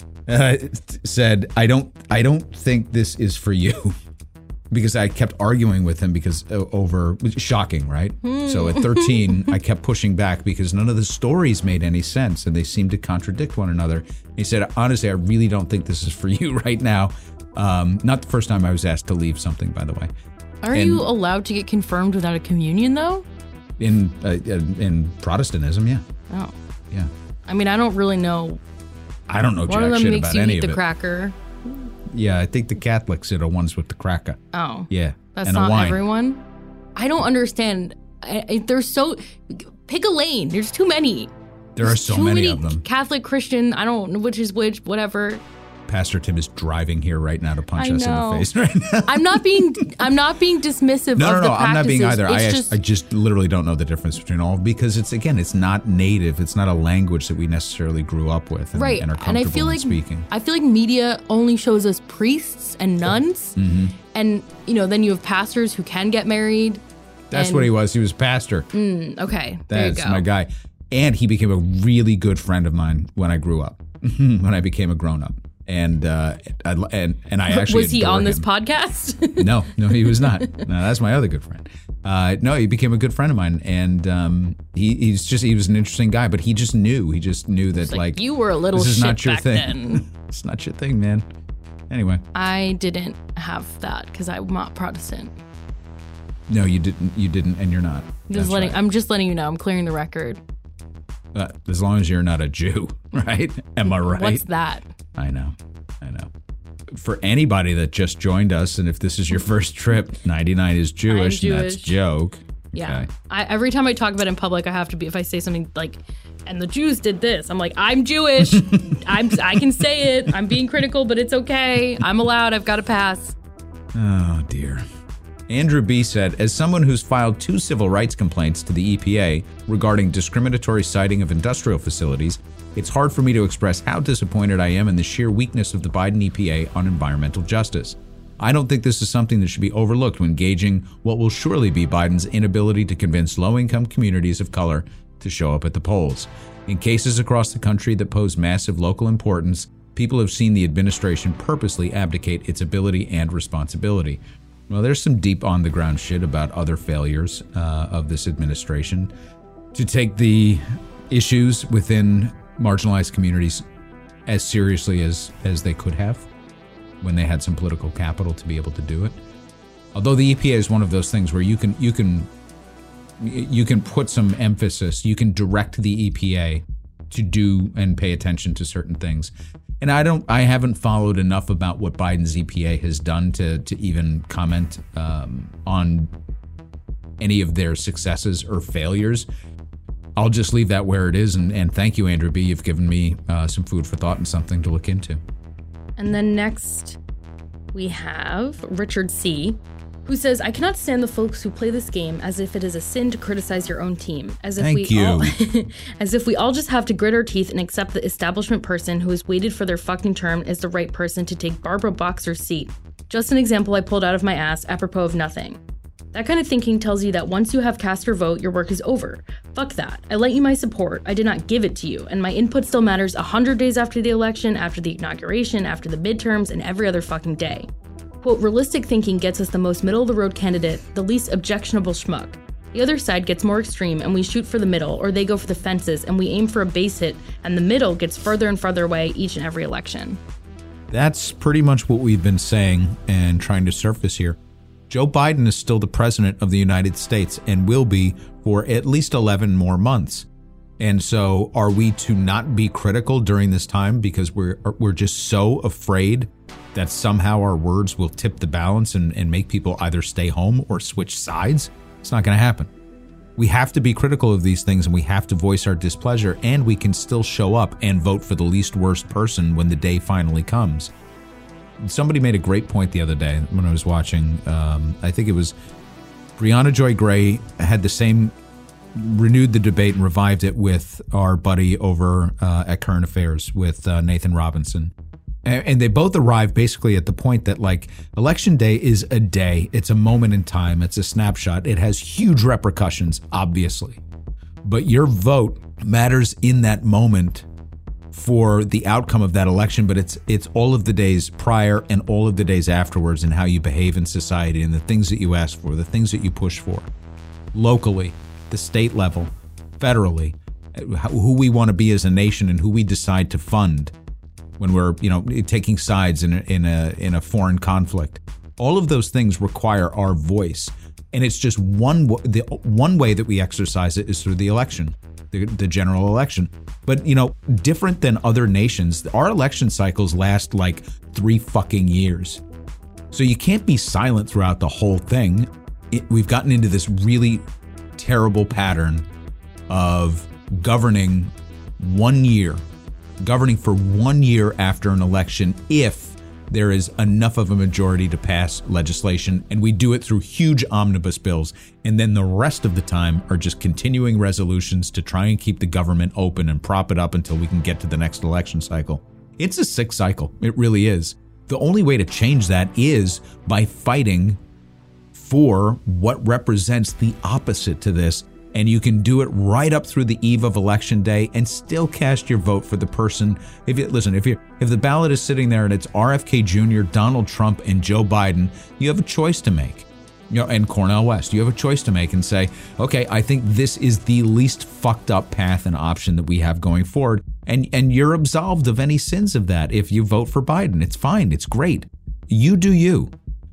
Said, I don't think this is for you. Because I kept arguing with him over shocking, right? So at 13, I kept pushing back because none of the stories made any sense and they seemed to contradict one another. He said, honestly, I really don't think this is for you right now. Not the first time I was asked to leave something, by the way. Are you allowed to get confirmed without a communion, though? In Protestantism, yeah. Oh. Yeah. I mean, I don't really know. I don't know jack shit about any of it. One of them makes you eat the cracker. Yeah, I think the Catholics are the ones with the cracker. Oh. Yeah. That's and not wine. Everyone? I don't understand. There's so... Pick a lane. There's too many. There are so many of them. Catholic, Christian, I don't know which is which, whatever. Pastor Tim is driving here right now to punch us in the face right now. I'm not being dismissive of the practices. I'm not being either. I just literally don't know the difference between all, because it's not native. It's not a language that we necessarily grew up with and are comfortable in speaking. I feel like media only shows us priests and nuns. Mm-hmm. And, then you have pastors who can get married. That's what he was. He was pastor. Okay. That's my guy. And he became a really good friend of mine when I grew up, when I became a grown-up. And I actually was he adore on this him. podcast? No, he was not. No, that's my other good friend. No, he became a good friend of mine, and he was an interesting guy. But he just knew that like you were a little this is shit not your back thing. then. It's not your thing, man. Anyway, I didn't have that because I'm not Protestant. no, you didn't, and you're not. I'm just letting you know. I'm clearing the record. As long as you're not a Jew, right? Am I right? What's that? I know. For anybody that just joined us, and if this is your first trip, 99 is Jewish, and that's joke. Yeah. Okay. Every time I talk about it in public, I have to be, if I say something like, and the Jews did this, I'm like, I'm Jewish. I can say it. I'm being critical, but it's okay. I'm allowed. I've got to pass. Oh, dear. Andrew B. said, as someone who's filed 2 civil rights complaints to the EPA regarding discriminatory siting of industrial facilities, it's hard for me to express how disappointed I am in the sheer weakness of the Biden EPA on environmental justice. I don't think this is something that should be overlooked when gauging what will surely be Biden's inability to convince low-income communities of color to show up at the polls. In cases across the country that pose massive local importance, people have seen the administration purposely abdicate its ability and responsibility. Well, there's some deep on-the-ground shit about other failures of this administration to take the issues within marginalized communities as seriously as they could have when they had some political capital to be able to do it. Although the EPA is one of those things where you can put some emphasis, you can direct the EPA to do and pay attention to certain things. And I haven't followed enough about what Biden's EPA has done to even comment on any of their successes or failures. I'll just leave that where it is, and thank you, Andrew B. You've given me some food for thought and something to look into. And then next, we have Richard C., who says, I cannot stand the folks who play this game as if it is a sin to criticize your own team. As if we all just have to grit our teeth and accept the establishment person who has waited for their fucking term is the right person to take Barbara Boxer's seat. Just an example I pulled out of my ass apropos of nothing. That kind of thinking tells you that once you have cast your vote, your work is over. Fuck that. I lent you my support. I did not give it to you, and my input still matters 100 days after the election, after the inauguration, after the midterms, and every other fucking day. Quote, realistic thinking gets us the most middle-of-the-road candidate, the least objectionable schmuck. The other side gets more extreme, and we shoot for the middle, or they go for the fences, and we aim for a base hit, and the middle gets further and further away each and every election. That's pretty much what we've been saying and trying to surface here. Joe Biden is still the president of the United States and will be for at least 11 more months. And so are we to not be critical during this time because we're just so afraid that somehow our words will tip the balance and make people either stay home or switch sides? It's not going to happen. We have to be critical of these things, and we have to voice our displeasure, and we can still show up and vote for the least worst person when the day finally comes. Somebody made a great point the other day when I was watching, I think it was Brianna Joy Gray renewed the debate and revived it with our buddy over at Current Affairs with Nathan Robinson. And they both arrived basically at the point that, like, Election Day is a day. It's a moment in time. It's a snapshot. It has huge repercussions, obviously. But your vote matters in that moment for the outcome of that election, but it's all of the days prior and all of the days afterwards and how you behave in society and the things that you ask for, the things that you push for. Locally, the state level, federally, who we want to be as a nation and who we decide to fund when we're, taking sides in a foreign conflict. All of those things require our voice, and it's just one way that we exercise it is through the election, the general election. But different than other nations, our election cycles last like 3 fucking years, so you can't be silent throughout the whole thing. We've gotten into this really terrible pattern of governing for 1 year after an election if there is enough of a majority to pass legislation, and we do it through huge omnibus bills, and then the rest of the time are just continuing resolutions to try and keep the government open and prop it up until we can get to the next election cycle. It's a sick cycle. It really is. The only way to change that is by fighting for what represents the opposite to this, And you can do it right up through the eve of Election Day and still cast your vote for the person. If the ballot is sitting there and it's RFK Jr., Donald Trump, and Joe Biden, you have a choice to make. And Cornel West, you have a choice to make and say, okay, I think this is the least fucked up path and option that we have going forward. And you're absolved of any sins of that if you vote for Biden. It's fine. It's great. You do you.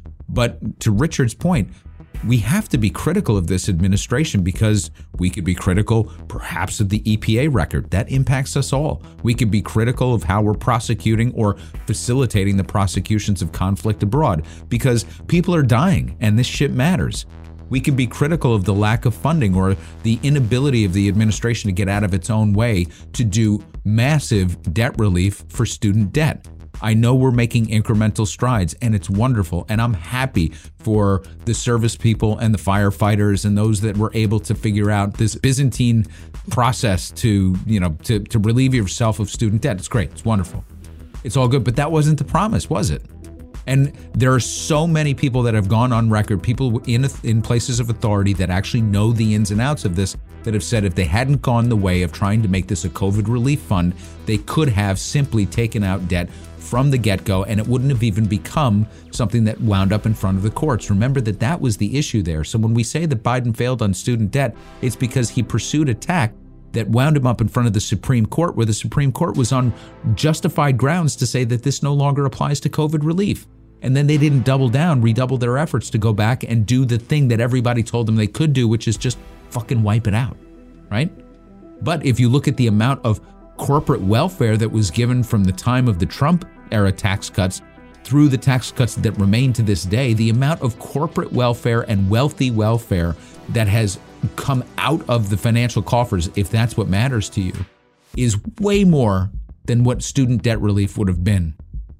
But to Richard's point, we have to be critical of this administration because we could be critical perhaps of the EPA record. That impacts us all. We could be critical of how we're prosecuting or facilitating the prosecutions of conflict abroad because people are dying and this shit matters. We could be critical of the lack of funding or the inability of the administration to get out of its own way to do massive debt relief for student debt. I know we're making incremental strides and it's wonderful. And I'm happy for the service people and the firefighters and those that were able to figure out this Byzantine process to relieve yourself of student debt. It's great. It's wonderful. It's all good. But that wasn't the promise, was it? And there are so many people that have gone on record, people in places of authority that actually know the ins and outs of this, that have said if they hadn't gone the way of trying to make this a COVID relief fund, they could have simply taken out debt from the get-go, and it wouldn't have even become something that wound up in front of the courts. Remember that was the issue there. So when we say that Biden failed on student debt, it's because he pursued a tack that wound him up in front of the Supreme Court, where the Supreme Court was on justified grounds to say that this no longer applies to COVID relief. And then they didn't redouble their efforts to go back and do the thing that everybody told them they could do, which is just fucking wipe it out, right? But if you look at the amount of corporate welfare that was given from the time of the Trump era tax cuts through the tax cuts that remain to this day, the amount of corporate welfare and wealthy welfare that has come out of the financial coffers, if that's what matters to you, is way more than what student debt relief would have been.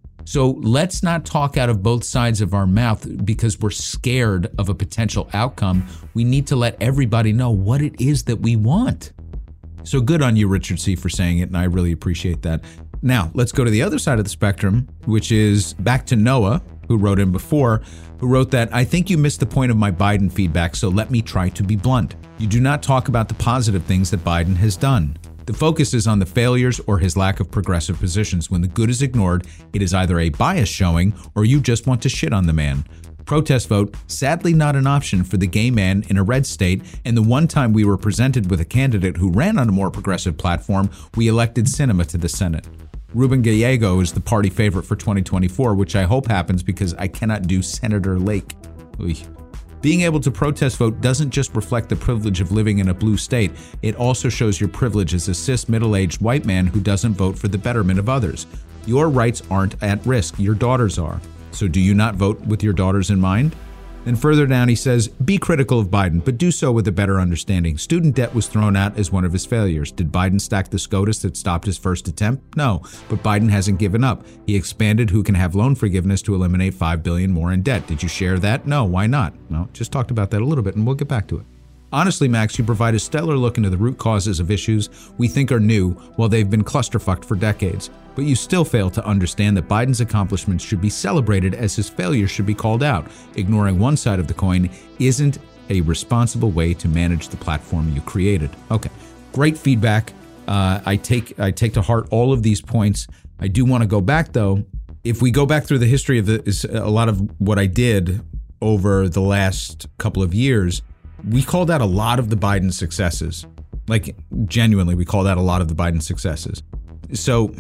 So let's not talk out of both sides of our mouth because we're scared of a potential outcome. We need to let everybody know what it is that we want. So good on you, Richard C., for saying it, and I really appreciate that. Now, let's go to the other side of the spectrum, which is back to Noah, who wrote in before, who wrote that, I think you missed the point of my Biden feedback, so let me try to be blunt. You do not talk about the positive things that Biden has done. The focus is on the failures or his lack of progressive positions. When the good is ignored, it is either a bias showing or you just want to shit on the man. Protest vote, sadly not an option for the gay man in a red state, and the one time we were presented with a candidate who ran on a more progressive platform, we elected Sinema to the Senate. Ruben Gallego is the party favorite for 2024, which I hope happens because I cannot do Senator Lake. Oy. Being able to protest vote doesn't just reflect the privilege of living in a blue state, it also shows your privilege as a cis middle-aged white man who doesn't vote for the betterment of others. Your rights aren't at risk, your daughters are. So do you not vote with your daughters in mind? Then further down he says, be critical of Biden, but do so with a better understanding. Student debt was thrown out as one of his failures. Did Biden stack the SCOTUS that stopped his first attempt? No, but Biden hasn't given up. He expanded who can have loan forgiveness to eliminate $5 billion more in debt. Did you share that? No, why not? No, just talked about that a little bit and we'll get back to it. Honestly, Max, you provide a stellar look into the root causes of issues we think are new while they've been clusterfucked for decades. But you still fail to understand that Biden's accomplishments should be celebrated as his failures should be called out. Ignoring one side of the coin isn't a responsible way to manage the platform you created. Okay, great feedback. I take to heart all of these points. I do want to go back, though. If we go back through the history of a lot of what I did over the last couple of years, we called out a lot of the Biden successes. Like, genuinely, we called out a lot of the Biden successes. So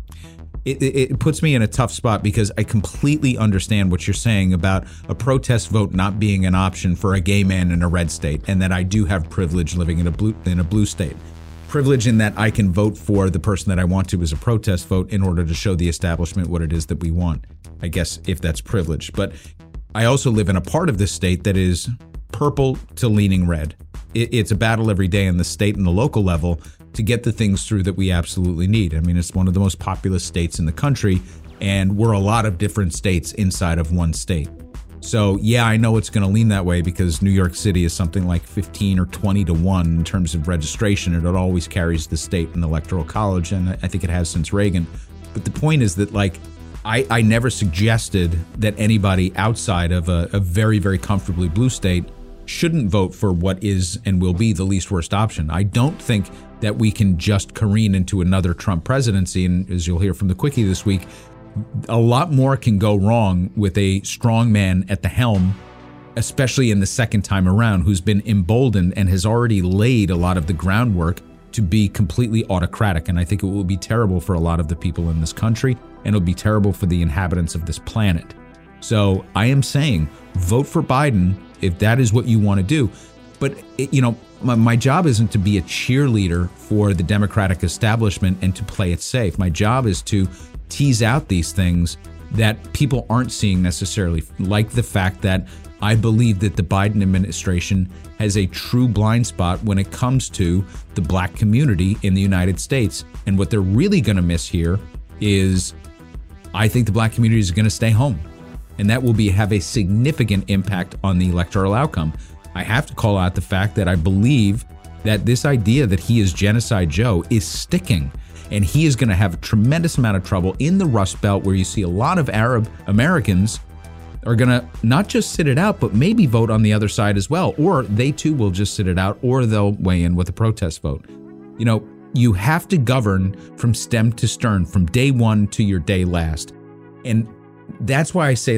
it puts me in a tough spot because I completely understand what you're saying about a protest vote not being an option for a gay man in a red state, and that I do have privilege living in a blue state. Privilege in that I can vote for the person that I want to as a protest vote in order to show the establishment what it is that we want, I guess, if that's privilege. But I also live in a part of this state that is purple to leaning red. It's a battle every day in the state and the local level to get the things through that we absolutely need. I mean, it's one of the most populous states in the country, and we're a lot of different states inside of one state. So yeah, I know it's going to lean that way because New York City is something like 15 or 20 to 1 in terms of registration, and it always carries the state in the Electoral College, and I think it has since Reagan. But the point is that, like, I never suggested that anybody outside of a very, very comfortably blue state shouldn't vote for what is and will be the least worst option. I don't think that we can just careen into another Trump presidency. And as you'll hear from the Quickie this week, a lot more can go wrong with a strong man at the helm, especially in the second time around, who's been emboldened and has already laid a lot of the groundwork to be completely autocratic. And I think it will be terrible for a lot of the people in this country, and it'll be terrible for the inhabitants of this planet. So I am saying vote for Biden if that is what you want to do. But, my job isn't to be a cheerleader for the Democratic establishment and to play it safe. My job is to tease out these things that people aren't seeing necessarily, like the fact that I believe that the Biden administration has a true blind spot when it comes to the Black community in the United States. And what they're really going to miss here is I think the Black community is going to stay home. And that will have a significant impact on the electoral outcome. I have to call out the fact that I believe that this idea that he is Genocide Joe is sticking. And he is going to have a tremendous amount of trouble in the Rust Belt, where you see a lot of Arab Americans are going to not just sit it out, but maybe vote on the other side as well. Or they too will just sit it out, or they'll weigh in with a protest vote. You have to govern from stem to stern, from day one to your day last. And that's why I say,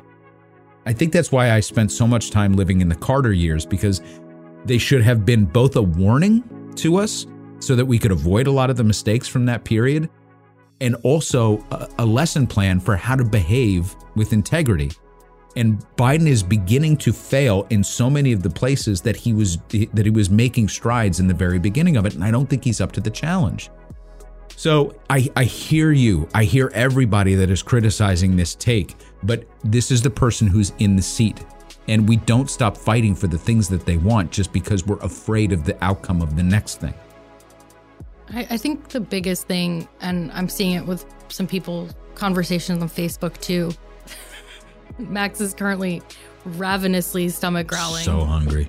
I think that's why I spent so much time living in the Carter years, because they should have been both a warning to us so that we could avoid a lot of the mistakes from that period, and also a lesson plan for how to behave with integrity. And Biden is beginning to fail in so many of the places that he was making strides in the very beginning of it, and I don't think he's up to the challenge. So I hear you. I hear everybody that is criticizing this take, but this is the person who's in the seat. And we don't stop fighting for the things that they want just because we're afraid of the outcome of the next thing. I think the biggest thing, and I'm seeing it with some people, conversations on Facebook too. Max is currently ravenously stomach growling. So hungry.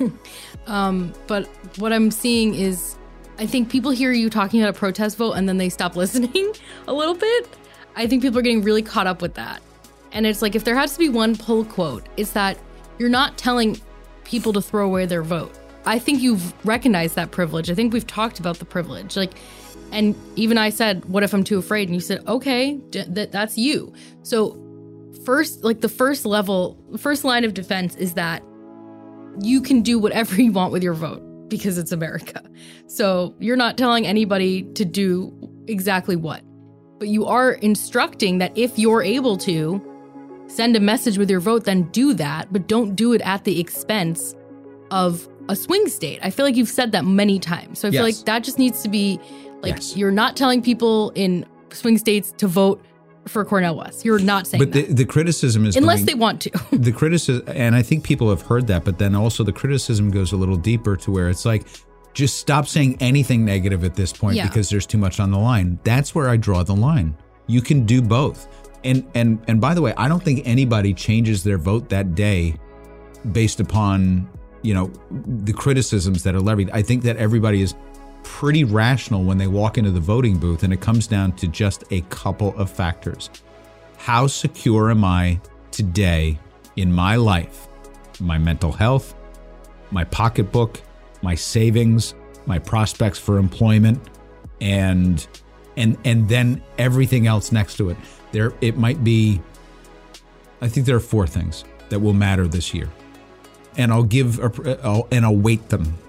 But what I'm seeing is, I think people hear you talking about a protest vote and then they stop listening a little bit. I think people are getting really caught up with that. And it's like, if there has to be one pull quote, it's that you're not telling people to throw away their vote. I think you've recognized that privilege. I think we've talked about the privilege. And even I said, what if I'm too afraid? And you said, okay, that's you. So the first line of defense is that you can do whatever you want with your vote, because it's America. So you're not telling anybody to do exactly what, but you are instructing that if you're able to send a message with your vote, then do that, but don't do it at the expense of a swing state. I feel like you've said that many times. So I feel like that just needs to be You're not telling people in swing states to vote for Cornel West. You're not saying that. But the criticism is unless they want to. The criticism, and I think people have heard that, but then also the criticism goes a little deeper to where it's like, just stop saying anything negative at this point because there's too much on the line. That's where I draw the line. You can do both. And by the way, I don't think anybody changes their vote that day based upon, the criticisms that are levied. I think that everybody is pretty rational when they walk into the voting booth, and it comes down to just a couple of factors. How secure am I today in my life, my mental health, my pocketbook, my savings, my prospects for employment, and then everything else next to it. It might be, I think there are 4 things that will matter this year, and I'll weight them.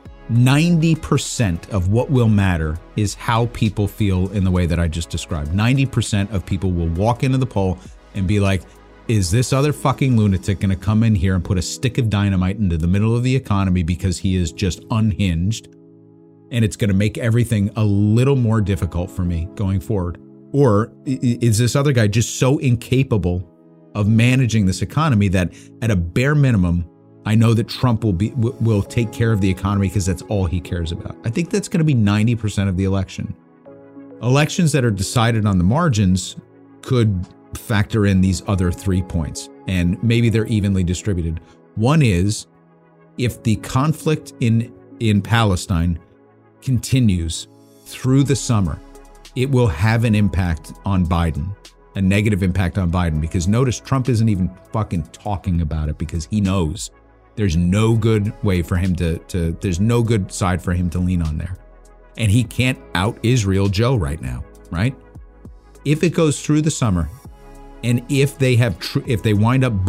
90% of what will matter is how people feel in the way that I just described. 90% of people will walk into the poll and be like, is this other fucking lunatic going to come in here and put a stick of dynamite into the middle of the economy because he is just unhinged, and it's going to make everything a little more difficult for me going forward? Or is this other guy just so incapable of managing this economy that at a bare minimum, I know that Trump will take care of the economy because that's all he cares about? I think that's going to be 90% of the election. Elections that are decided on the margins could factor in these other 3 points, and maybe they're evenly distributed. One is, if the conflict in Palestine continues through the summer, it will have an impact on Biden, a negative impact on Biden, because notice Trump isn't even fucking talking about it because he knows There's no good way for him there's no good side for him to lean on there. And he can't out Israel Joe right now, right? If it goes through the summer, and if they wind up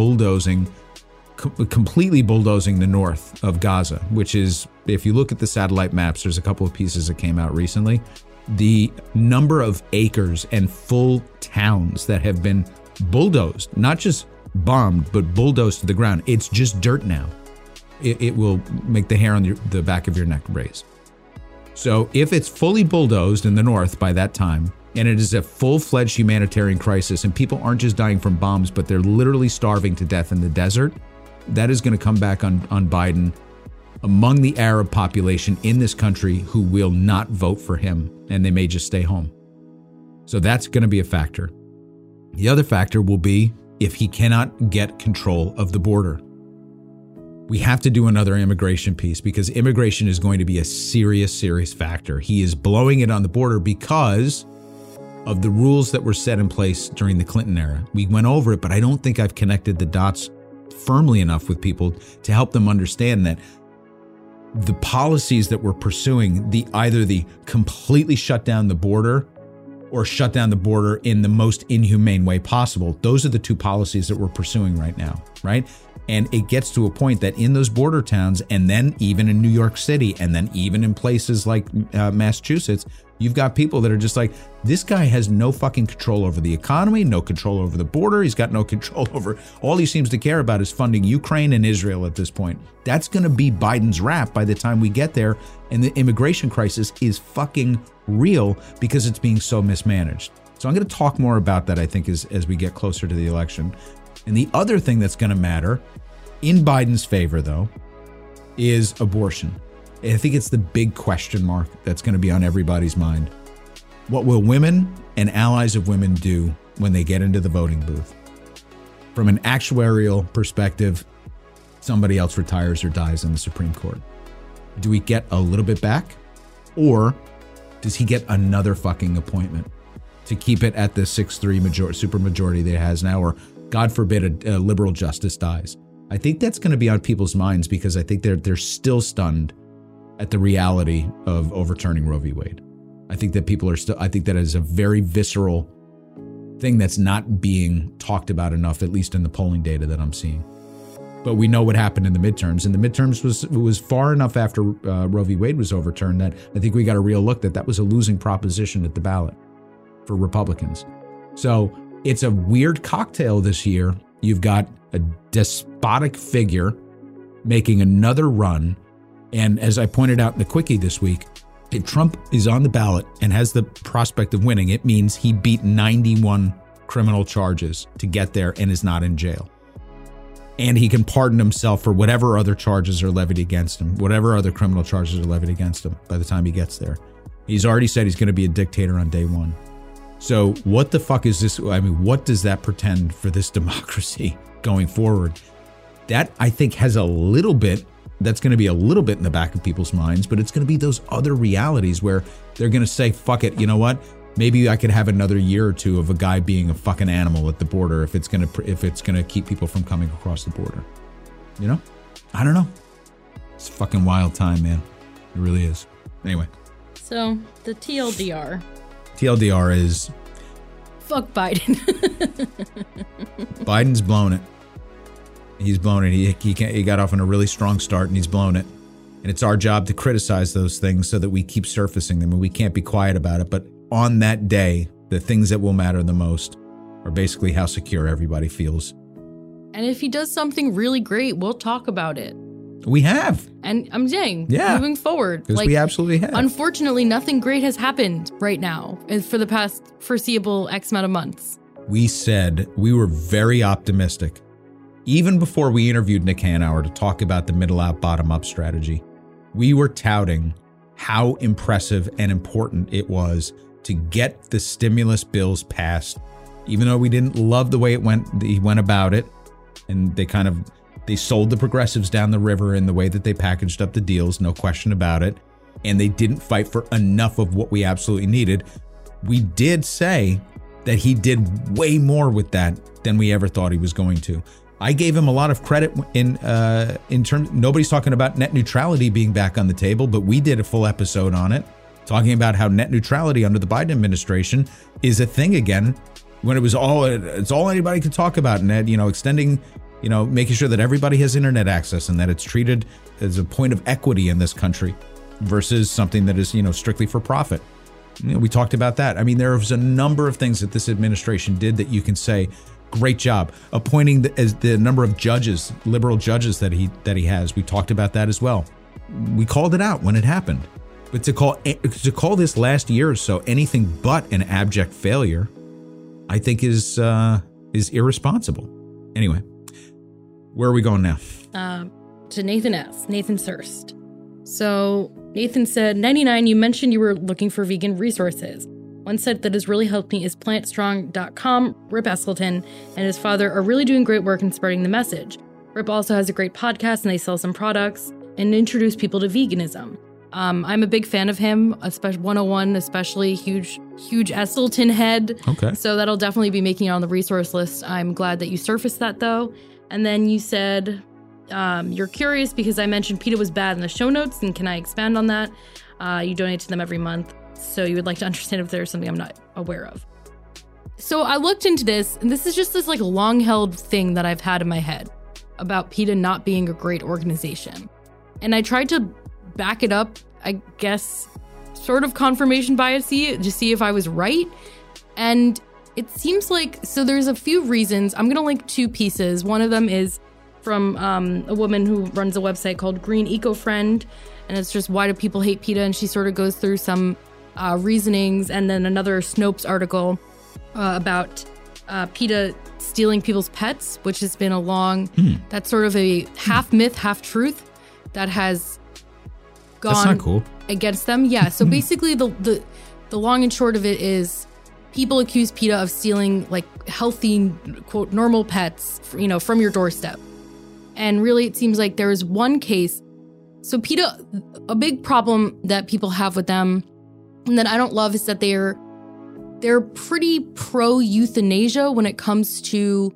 completely bulldozing the north of Gaza, which is, if you look at the satellite maps, there's a couple of pieces that came out recently, the number of acres and full towns that have been bulldozed, not just bombed, but bulldozed to the ground. It's just dirt now. It will make the hair on the back of your neck raise. So if it's fully bulldozed in the north by that time, and it is a full-fledged humanitarian crisis, and people aren't just dying from bombs, but they're literally starving to death in the desert, that is going to come back on Biden among the Arab population in this country who will not vote for him, and they may just stay home. So that's going to be a factor. The other factor will be if he cannot get control of the border. We have to do another immigration piece, because immigration is going to be a serious, serious factor. He is blowing it on the border because of the rules that were set in place during the Clinton era. We went over it, but I don't think I've connected the dots firmly enough with people to help them understand that the policies that we're pursuing, either the completely shut down the border or shut down the border in the most inhumane way possible, those are the two policies that we're pursuing right now, right? And it gets to a point that in those border towns, and then even in New York City, and then even in places like Massachusetts, you've got people that are just like, this guy has no fucking control over the economy, no control over the border. He's got no control over, all he seems to care about is funding Ukraine and Israel at this point. That's going to be Biden's rap by the time we get there. And the immigration crisis is fucking real because it's being so mismanaged. So I'm going to talk more about that, I think, as we get closer to the election. And the other thing that's going to matter in Biden's favor, though, is abortion. I think it's the big question mark that's going to be on everybody's mind. What will women and allies of women do when they get into the voting booth? From an actuarial perspective, somebody else retires or dies in the Supreme Court. Do we get a little bit back? Or does he get another fucking appointment to keep it at the 6-3 supermajority that it has now? Or God forbid a liberal justice dies. I think that's going to be on people's minds, because I think they're still stunned at the reality of overturning Roe v. Wade. I think that people are still, I think that is a very visceral thing that's not being talked about enough, at least in the polling data that I'm seeing. But we know what happened in the midterms, and the midterms was far enough after Roe v. Wade was overturned that I think we got a real look that was a losing proposition at the ballot for Republicans. So it's a weird cocktail this year. You've got a despotic figure making another run. And as I pointed out in the quickie this week, if Trump is on the ballot and has the prospect of winning, it means he beat 91 criminal charges to get there and is not in jail. And he can pardon himself for whatever other charges are levied against him, whatever other criminal charges are levied against him by the time he gets there. He's already said he's going to be a dictator on day one. So what the fuck is this? I mean, what does that portend for this democracy going forward? That, I think, has a little bit, that's going to be a little bit in the back of people's minds, but it's going to be those other realities where they're going to say, fuck it, you know what? Maybe I could have another year or two of a guy being a fucking animal at the border if it's going to keep people from coming across the border. You know? I don't know. It's a fucking wild time, man. It really is. Anyway. So, the TLDR. TLDR is... Fuck Biden. Biden's blown it. He's blown it. He got off on a really strong start, and he's blown it. And it's our job to criticize those things so that we keep surfacing them, and we can't be quiet about it. But on that day, the things that will matter the most are basically how secure everybody feels. And if he does something really great, we'll talk about it. We have. And I'm saying, moving forward. Because we absolutely have. Unfortunately, nothing great has happened right now for the past foreseeable X amount of months. We said we were very optimistic. Even before we interviewed Nick Hanauer to talk about the middle out, bottom up strategy, we were touting how impressive and important it was to get the stimulus bills passed, even though we didn't love the way he went about it. And they sold the progressives down the river in the way that they packaged up the deals, no question about it. And they didn't fight for enough of what we absolutely needed. We did say that he did way more with that than we ever thought he was going to. I gave him a lot of credit in terms. Nobody's talking about net neutrality being back on the table, but we did a full episode on it, talking about how net neutrality under the Biden administration is a thing again, when it's all anybody could talk about, and that, extending, making sure that everybody has internet access and that it's treated as a point of equity in this country versus something that is, strictly for profit. We talked about that. I mean, there was a number of things that this administration did that you can say, great job. Appointing the number of judges, liberal judges that he has. We talked about that as well. We called it out when it happened. But to call this last year or so anything but an abject failure, I think is irresponsible. Anyway, where are we going now? To Nathan Surst. So Nathan said, 99, you mentioned you were looking for vegan resources. One site that has really helped me is plantstrong.com. Rip Esselstyn and his father are really doing great work in spreading the message. Rip also has a great podcast and they sell some products and introduce people to veganism. I'm a big fan of him, especially 101, especially huge Esselstyn head. Okay. So that'll definitely be making it on the resource list. I'm glad that you surfaced that though. And then you said you're curious because I mentioned PETA was bad in the show notes, and can I expand on that? You donate to them every month. So you would like to understand if there's something I'm not aware of. So I looked into this, and this is just this like long-held thing that I've had in my head about PETA not being a great organization. And I tried to back it up, I guess, sort of confirmation biasy to see if I was right. And it seems like, so there's a few reasons. I'm going to link two pieces. One of them is from a woman who runs a website called Green Eco Friend, and it's just why do people hate PETA, and she sort of goes through some reasonings, and then another Snopes article about PETA stealing people's pets, which has been a long, that's sort of a half myth, half truth that has gone that's not cool. against them. Yeah, so basically the long and short of it is people accuse PETA of stealing like healthy, quote, normal pets, from your doorstep. And really it seems like there is one case. So PETA, a big problem that people have with them and that I don't love is that they're pretty pro-euthanasia when it comes to,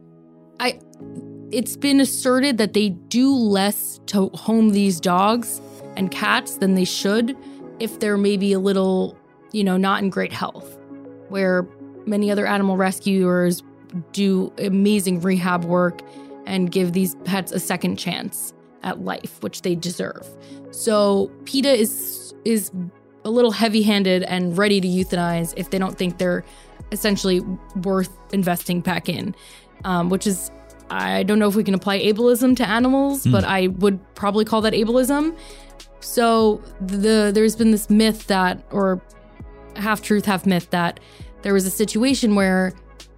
it's been asserted that they do less to home these dogs and cats than they should if they're maybe a little, not in great health, where many other animal rescuers do amazing rehab work and give these pets a second chance at life, which they deserve. So PETA is a little heavy-handed and ready to euthanize if they don't think they're essentially worth investing back in, which is, I don't know if we can apply ableism to animals, but I would probably call that ableism. So there's been this myth that, or half truth, half myth, that there was a situation where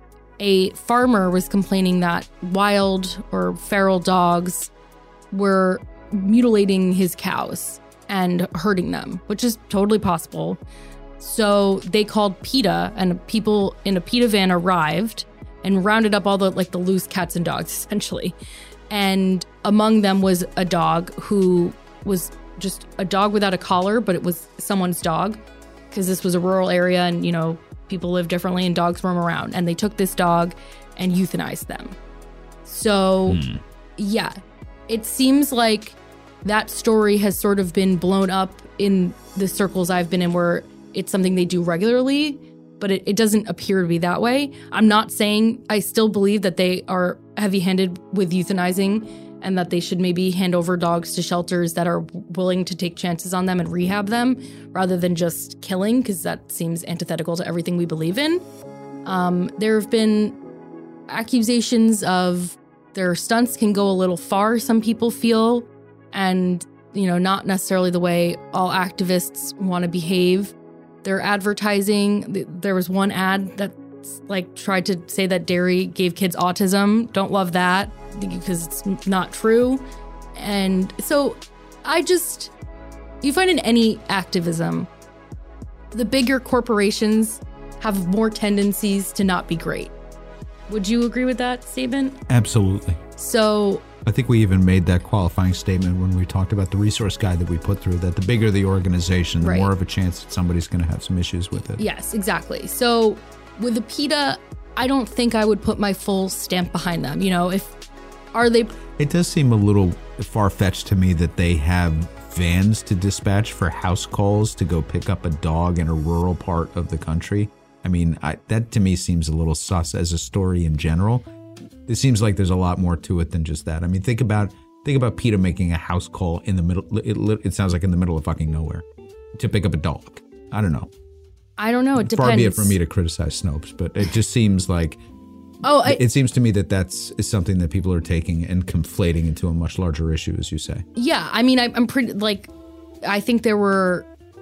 a farmer was complaining that wild or feral dogs were mutilating his cows and hurting them, which is totally possible. So they called PETA, and people in a PETA van arrived and rounded up all the loose cats and dogs, essentially. And among them was a dog who was just a dog without a collar, but it was someone's dog, because this was a rural area and, people live differently and dogs roam around. And they took this dog and euthanized them. So, yeah, it seems like that story has sort of been blown up in the circles I've been in, where it's something they do regularly, but it doesn't appear to be that way. I'm not saying, I still believe that they are heavy-handed with euthanizing and that they should maybe hand over dogs to shelters that are willing to take chances on them and rehab them rather than just killing, because that seems antithetical to everything we believe in. There have been accusations of their stunts can go a little far, some people feel, and, not necessarily the way all activists want to behave. Their advertising, there was one ad that tried to say that dairy gave kids autism. Don't love that, because it's not true. And so you find in any activism, the bigger corporations have more tendencies to not be great. Would you agree with that statement? Absolutely. So I think we even made that qualifying statement when we talked about the resource guide that we put through, that the bigger the organization, the more of a chance that somebody's going to have some issues with it. Yes, exactly. So with the PETA, I don't think I would put my full stamp behind them. If Are they? It does seem a little far-fetched to me that they have vans to dispatch for house calls to go pick up a dog in a rural part of the country. I mean, that to me seems a little sus as a story in general. It seems like there's a lot more to it than just that. I mean, think about PETA making a house call in the middle. It sounds like in the middle of fucking nowhere to pick up a dog. I don't know. It depends. Far be it for me to criticize Snopes, but it just seems like. It seems to me that is something that people are taking and conflating into a much larger issue, as you say. Yeah, I mean, I'm pretty like, I think there was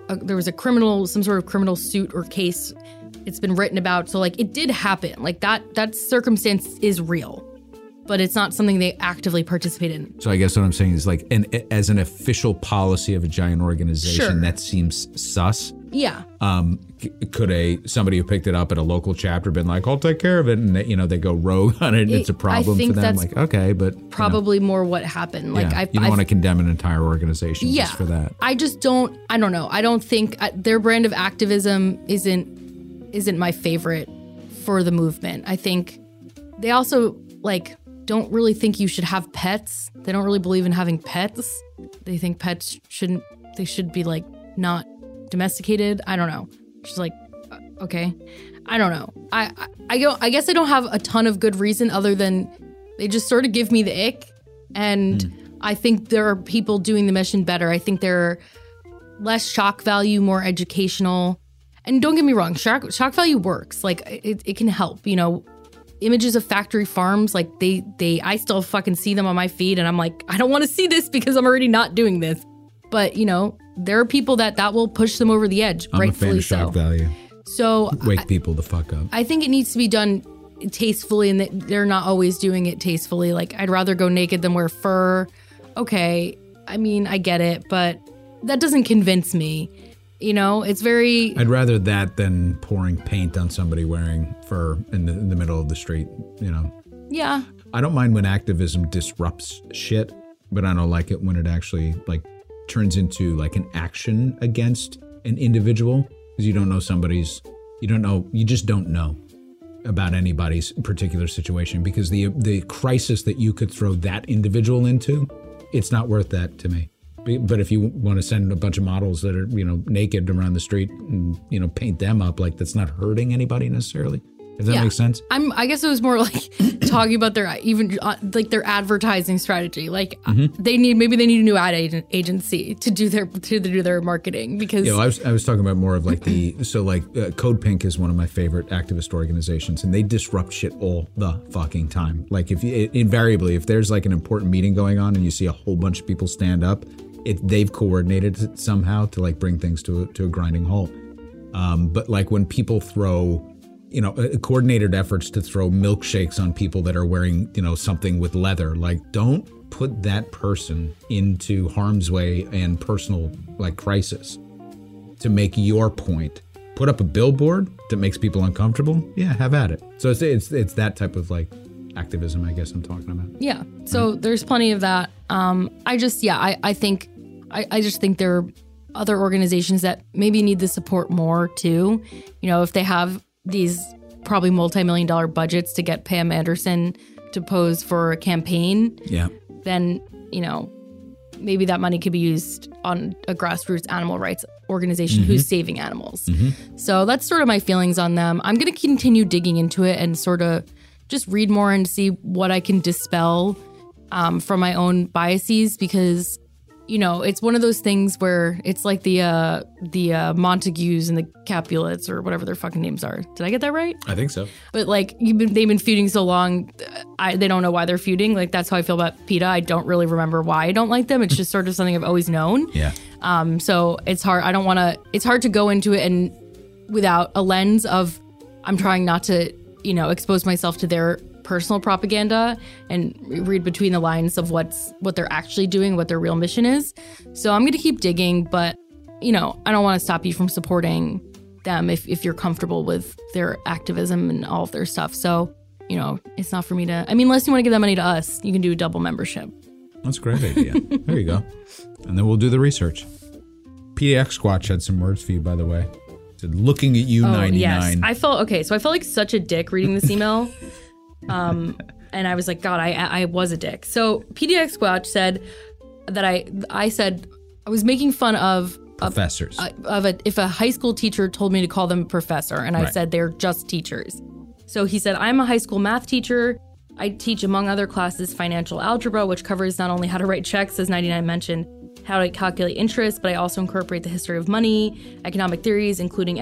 some sort of criminal suit or case. It's been written about, so like it did happen. Like that circumstance is real, but it's not something they actively participate in. So I guess what I'm saying is like, as an official policy of a giant organization, that seems sus. Yeah. Could somebody who picked it up at a local chapter been like, I'll take care of it, and they go rogue on it, and it's a problem for them. That's like, okay, but probably more what happened. Like, you don't want to condemn an entire organization just for that. I don't know. I don't think their brand of activism isn't my favorite for the movement. I think they also don't really think you should have pets. They don't really believe in having pets. They think pets should be not domesticated. I don't know. She's like, okay. I don't know. I guess I don't have a ton of good reason other than they just sort of give me the ick. And I think there are people doing the mission better. I think they're less shock value, more educational. And don't get me wrong, shock value works. Like it can help, images of factory farms, like I still fucking see them on my feed and I'm like, I don't want to see this because I'm already not doing this. But, there are people that will push them over the edge, rightfully so. I'm a fan of shock value. So wake people the fuck up. I think it needs to be done tastefully, and they're not always doing it tastefully. Like, I'd rather go naked than wear fur. Okay, I mean, I get it, but that doesn't convince me. It's very... I'd rather that than pouring paint on somebody wearing fur in the middle of the street, Yeah. I don't mind when activism disrupts shit, but I don't like it when it actually, turns into an action against an individual, because you just don't know about anybody's particular situation, because the crisis that you could throw that individual into, it's not worth that to me. But if you want to send a bunch of models that are naked around the street and paint them up, that's not hurting anybody necessarily. If that makes sense. I guess it was more talking about their their advertising strategy. They need a new ad agency to do their marketing, because I was talking about more of Code Pink is one of my favorite activist organizations, and they disrupt shit all the fucking time. If there's an important meeting going on and you see a whole bunch of people stand up, they've coordinated it somehow to bring things to a grinding halt. But when people throw coordinated efforts to throw milkshakes on people that are wearing, something with leather. Don't put that person into harm's way and personal, crisis to make your point. Put up a billboard that makes people uncomfortable. Yeah, have at it. So it's that type of activism, I guess I'm talking about. Yeah. So there's plenty of that. I just think there are other organizations that maybe need the support more too. If they have these probably multi-million-dollar budgets to get Pam Anderson to pose for a campaign, then, maybe that money could be used on a grassroots animal rights organization who's saving animals. So that's sort of my feelings on them. I'm going to continue digging into it and sort of just read more and see what I can dispel from my own biases, because it's one of those things where it's like the Montagues and the Capulets, or whatever their fucking names are. Did I get that right? I think so. But they've been feuding so long, they don't know why they're feuding. That's how I feel about PETA. I don't really remember why I don't like them. It's just sort of something I've always known. Yeah. So it's hard. It's hard to go into it and without a lens of, I'm trying not to, expose myself to their personal propaganda and read between the lines of what they're actually doing, what their real mission is. So I'm going to keep digging, but I don't want to stop you from supporting them if you're comfortable with their activism and all of their stuff. So, it's not for me to, unless you want to give that money to us, you can do a double membership. That's a great idea. There you go. And then we'll do the research. PDX Squatch had some words for you, by the way. It said, looking at you, 99. Yes. I felt like such a dick reading this email. And I was like, God, I was a dick. So PDX Squatch said that I said I was making fun of professors. If a high school teacher told me to call them professor, and I said they're just teachers. So he said, I'm a high school math teacher. I teach, among other classes, financial algebra, which covers not only how to write checks, as 99 mentioned, how to calculate interest, but I also incorporate the history of money, economic theories, including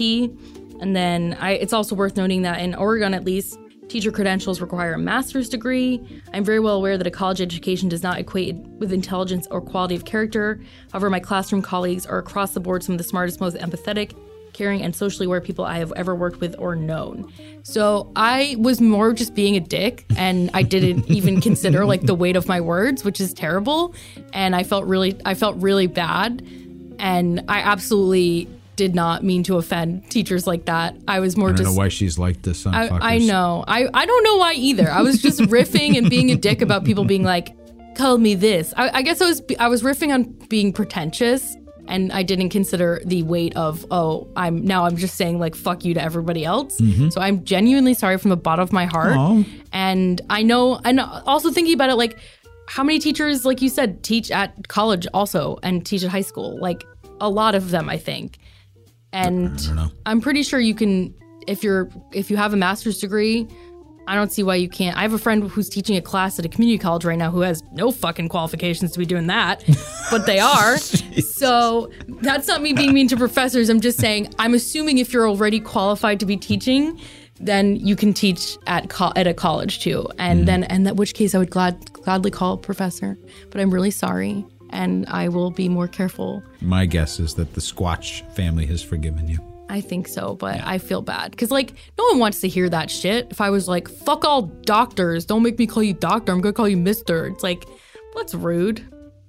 MMT. And then it's also worth noting that in Oregon, at least, teacher credentials require a master's degree. I'm very well aware that a college education does not equate with intelligence or quality of character. However, my classroom colleagues are across the board some of the smartest, most empathetic, caring, and socially aware people I have ever worked with or known. So I was more just being a dick, and I didn't even consider like the weight of my words, which is terrible. And I felt really bad. And I absolutely did not mean to offend teachers like that. I was more I don't know why she's like this. I know. I don't know why either. I was just riffing and being a dick about people being like, call me this. I guess I was riffing on being pretentious, and I didn't consider the weight of, I'm just saying like fuck you to everybody else. Mm-hmm. So I'm genuinely sorry from the bottom of my heart. Aww. And I know, and also thinking about it, like how many teachers, like you said, teach at college also and teach at high school? Like a lot of them, I think. And I don't know. I'm pretty sure you can, if you have a master's degree, I don't see why you can't. I have a friend who's teaching a class at a community college right now who has no fucking qualifications to be doing that, but they are. So that's not me being mean to professors. I'm just saying, I'm assuming if you're already qualified to be teaching, then you can teach at a college too. And then, in which case I would gladly call a professor, but I'm really sorry. And I will be more careful. My guess is that the Squatch family has forgiven you. I think so, but I feel bad. Because, like, no one wants to hear that shit. If I was like, fuck all doctors, don't make me call you doctor, I'm going to call you mister. It's like, that's rude.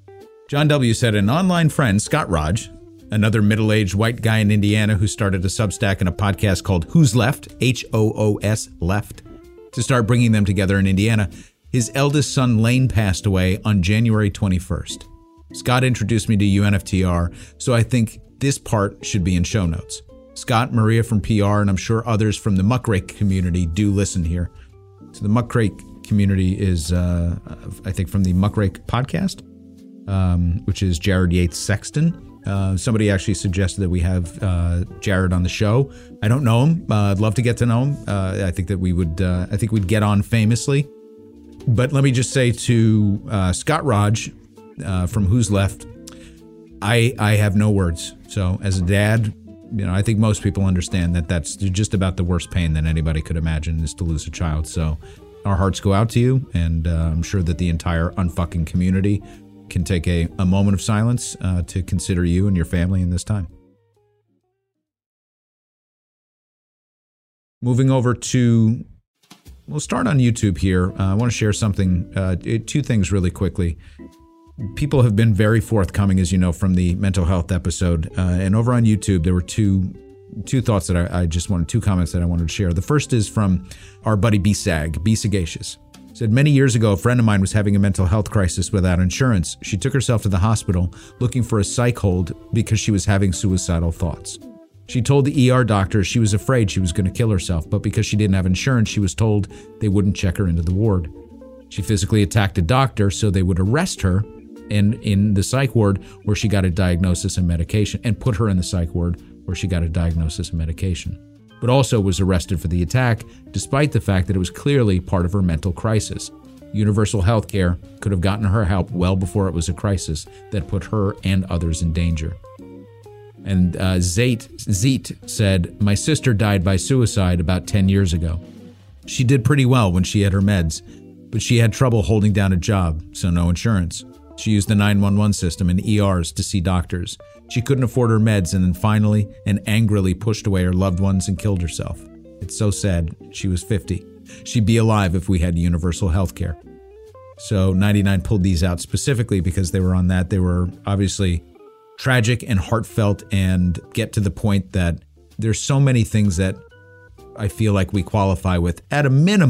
John W. said an online friend, Scott Raj, another middle-aged white guy in Indiana who started a Substack and a podcast called Who's Left, H-O-O-S, Left, to start bringing them together in Indiana. His eldest son, Lane, passed away on January 21st. Scott introduced me to UNFTR, so I think this part should be in show notes. Scott, Maria from PR, and I'm sure others from the Muckrake community do listen here. So the Muckrake community is, I think, from the Muckrake podcast, which is Jared Yates Sexton. Somebody actually suggested that we have Jared on the show. I don't know him. I'd love to get to know him. I think that we'd get on famously. But let me just say to Scott Raj, from Who's Left, I have no words. So as a dad, I think most people understand that that's just about the worst pain that anybody could imagine is to lose a child. So our hearts go out to you, and I'm sure that the entire unfucking community can take a moment of silence to consider you and your family in this time. Moving over to, we'll start on YouTube here. I want to share something, two things really quickly. People have been very forthcoming, as you know, from the mental health episode. And over on YouTube, there were two thoughts that I just wanted, two comments that I wanted to share. The first is from our buddy B Sagacious. Said, many years ago, a friend of mine was having a mental health crisis without insurance. She took herself to the hospital looking for a psych hold because she was having suicidal thoughts. She told the ER doctor she was afraid she was going to kill herself, but because she didn't have insurance, she was told they wouldn't check her into the ward. She physically attacked a doctor so they would arrest her and in the psych ward where she got a diagnosis and medication, and put her in the psych ward where she got a diagnosis and medication, but also was arrested for the attack despite the fact that it was clearly part of her mental crisis. Universal health care could have gotten her help well before it was a crisis that put her and others in danger. And Zeet said, my sister died by suicide about 10 years ago. She did pretty well when she had her meds, but she had trouble holding down a job, so no insurance. She used the 911 system and ERs to see doctors. She couldn't afford her meds and then finally and angrily pushed away her loved ones and killed herself. It's so sad. She was 50. She'd be alive if we had universal health care. So 99 pulled these out specifically because they were on that. They were obviously tragic and heartfelt and get to the point that there's so many things that I feel like we qualify with at a minimum, ...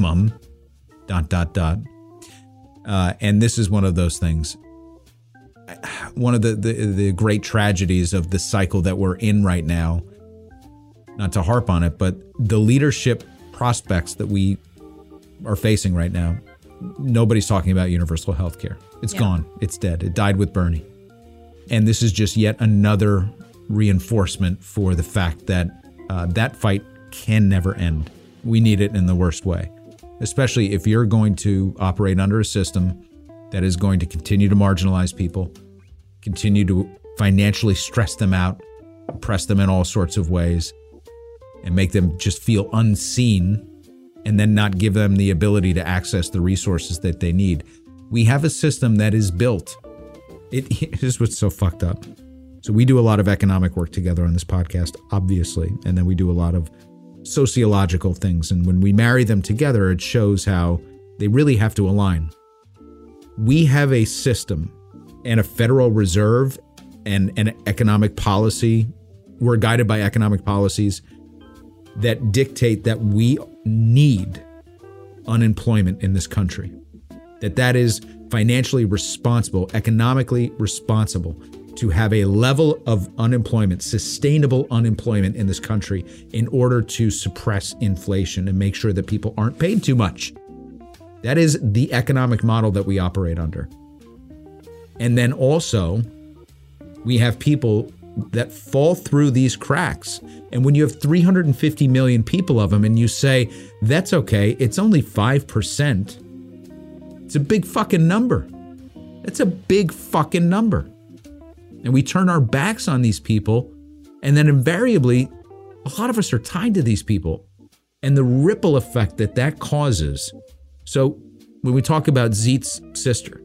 And this is one of those things. One of the great tragedies of the cycle that we're in right now, not to harp on it, but the leadership prospects that we are facing right now nobody's talking about universal health care. It's gone. It's dead. It died with Bernie. And this is just yet another reinforcement for the fact that that fight can never end. We need it in the worst way, especially if you're going to operate under a system that is going to continue to marginalize people, continue to financially stress them out, oppress them in all sorts of ways, and make them just feel unseen, and then not give them the ability to access the resources that they need. We have a system that is built. Here's what's so fucked up. So we do a lot of economic work together on this podcast, obviously, and then we do a lot of sociological things. And when we marry them together, it shows how they really have to align. We have a system and a Federal Reserve and an economic policy. We're guided by economic policies that dictate that we need unemployment in this country. That is financially responsible, economically responsible to have a level of unemployment, sustainable unemployment in this country in order to suppress inflation and make sure that people aren't paid too much. That is the economic model that we operate under. And then also, we have people that fall through these cracks. And when you have 350 million people of them and you say, that's okay, it's only 5%, it's a big fucking number. It's a big fucking number. And we turn our backs on these people, and then invariably, a lot of us are tied to these people. And the ripple effect that causes. So when we talk about Zeet's sister's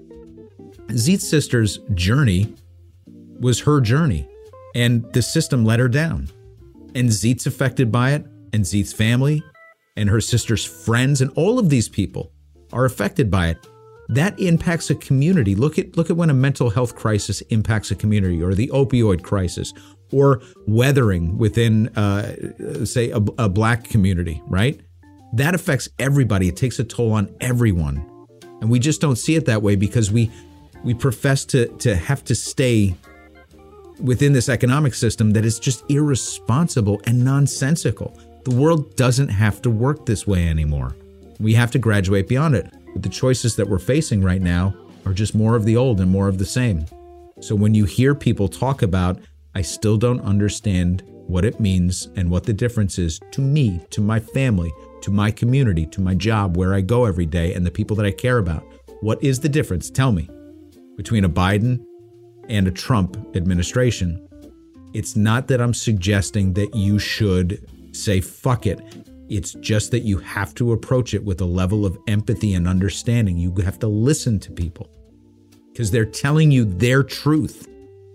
journey was her journey, and the system let her down. And Zeet's affected by it, and Zeet's family, and her sister's friends, and all of these people are affected by it. That impacts a community. Look at when a mental health crisis impacts a community, or the opioid crisis, or weathering within, say, a black community, right? That affects everybody. It takes a toll on everyone. And we just don't see it that way because we profess to have to stay within this economic system that is just irresponsible and nonsensical. The world doesn't have to work this way anymore. We have to graduate beyond it. But the choices that we're facing right now are just more of the old and more of the same. So when you hear people talk about, I still don't understand what it means and what the difference is to me, to my family, to my community, to my job, where I go every day, and the people that I care about. What is the difference? Tell me. Between a Biden and a Trump administration. It's not that I'm suggesting that you should say, fuck it. It's just that you have to approach it with a level of empathy and understanding. You have to listen to people because they're telling you their truth.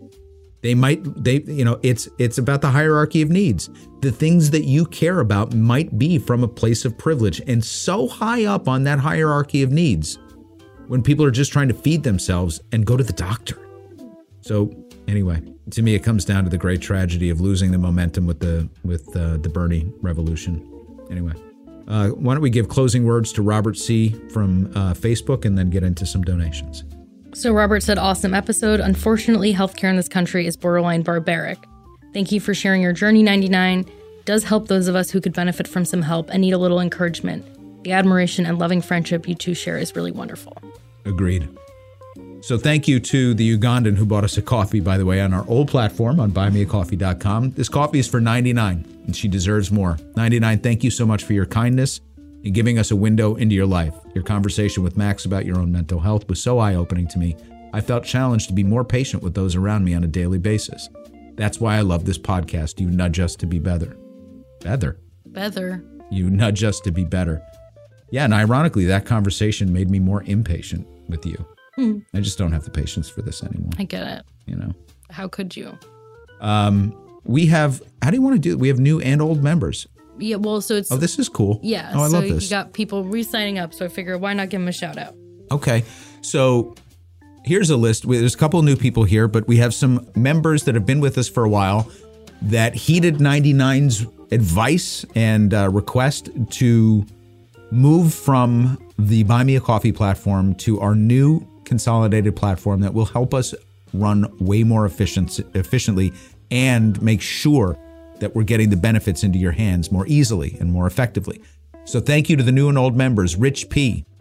It's about the hierarchy of needs. The things that you care about might be from a place of privilege and so high up on that hierarchy of needs when people are just trying to feed themselves and go to the doctor. So anyway, to me, it comes down to the great tragedy of losing the momentum with the Bernie revolution. Anyway, why don't we give closing words to Robert C. from Facebook and then get into some donations. So Robert said, awesome episode. Unfortunately, healthcare in this country is borderline barbaric. Thank you for sharing your journey, 99. Does help those of us who could benefit from some help and need a little encouragement. The admiration and loving friendship you two share is really wonderful. Agreed. So thank you to the Ugandan who bought us a coffee, by the way, on our old platform on buymeacoffee.com. This coffee is for 99, and she deserves more. 99, thank you so much for your kindness and giving us a window into your life. Your conversation with Max about your own mental health was so eye-opening to me. I felt challenged to be more patient with those around me on a daily basis. That's why I love this podcast. You nudge us to be better. Better. You nudge us to be better. Yeah, and ironically, that conversation made me more impatient with you. I just don't have the patience for this anymore. I get it. You know. How could you? We have, how do you want to do it? We have new and old members. Yeah, well, so it's... Oh, this is cool. Yeah. Oh, I love this. You got people re-signing up, so I figure why not give them a shout out? Okay. So here's a list. There's a couple new people here, but we have some members that have been with us for a while that heeded 99's advice and request to move from the Buy Me a Coffee platform to our new consolidated platform that will help us run way more efficiently and make sure that we're getting the benefits into your hands more easily and more effectively. So thank you to the new and old members, Rich P.,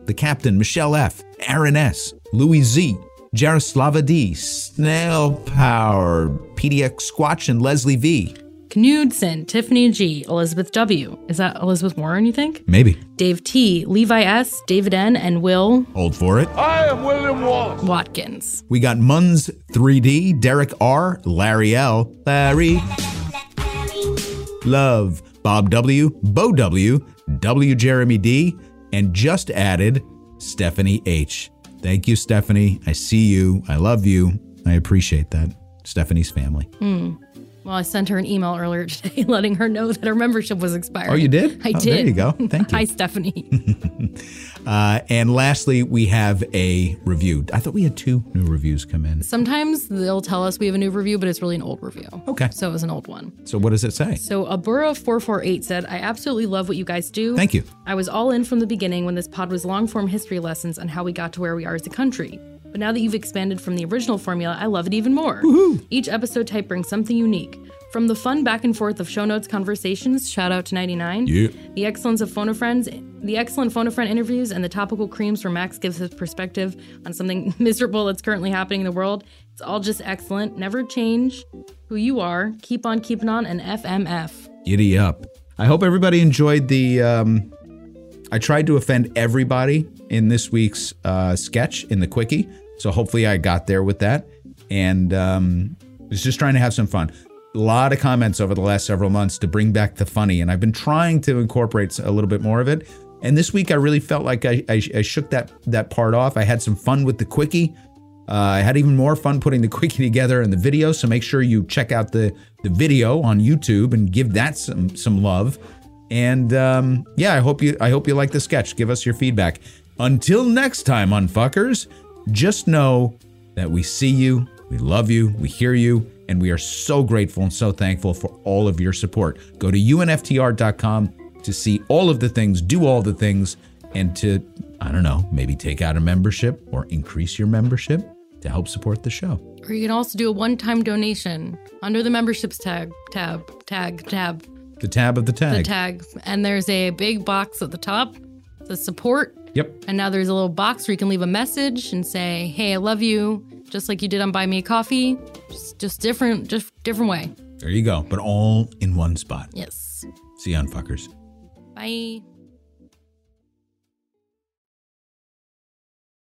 The Captain, Michelle F., Aaron S., Louis Z., Jaroslava D., Snail Power, PDX Squatch, and Leslie V. Knudsen, Tiffany G., Elizabeth W. Is that Elizabeth Warren, you think? Maybe. Dave T., Levi S., David N., and Will Hold for it. I am William Wallace. Watkins. We got Muns 3D, Derek R., Larry L., Larry, Love, Bob W., Bo W., W. Jeremy D., and just added Stephanie H. Thank you, Stephanie. I see you. I love you. I appreciate that. Stephanie's family. Well, I sent her an email earlier today letting her know that her membership was expired. Oh, you did? I did. There you go. Thank you. Hi, Stephanie. And lastly, we have a review. I thought we had 2 new reviews come in. Sometimes they'll tell us we have a new review, but it's really an old review. Okay. So it was an old one. So what does it say? So Abura448 said, I absolutely love what you guys do. Thank you. I was all in from the beginning when this pod was long-form history lessons on how we got to where we are as a country. But now that you've expanded from the original formula, I love it even more. Woohoo. Each episode type brings something unique. From the fun back and forth of show notes conversations, shout out to 99, Yeah. the excellence of Phone a Friends, the excellent Phone a Friend interviews, and the topical creams where Max gives his perspective on something miserable that's currently happening in the world. It's all just excellent. Never change who you are. Keep on keeping on, and FMF. Giddy up. I hope everybody enjoyed the... I tried to offend everybody in this week's sketch in the Quickie, so hopefully I got there with that. And was just trying to have some fun. A lot of comments over the last several months to bring back the funny, and I've been trying to incorporate a little bit more of it. And this week I really felt like I shook that part off. I had some fun with the Quickie. I had even more fun putting the Quickie together in the video, so make sure you check out the video on YouTube and give that some love. And yeah, I hope you like the sketch. Give us your feedback. Until next time, unfuckers, just know that we see you, we love you, we hear you, and we are so grateful and so thankful for all of your support. Go to unftr.com to see all of the things, do all the things, and to, I don't know, maybe take out a membership or increase your membership to help support the show. Or you can also do a one-time donation under the memberships tab. The tab of the tag. The tag. And there's a big box at the top, the support. Yep. And now there's a little box where you can leave a message and say, hey, I love you, just like you did on Buy Me a Coffee. Just different way. There you go. But all in one spot. Yes. See you, unfuckers. Bye.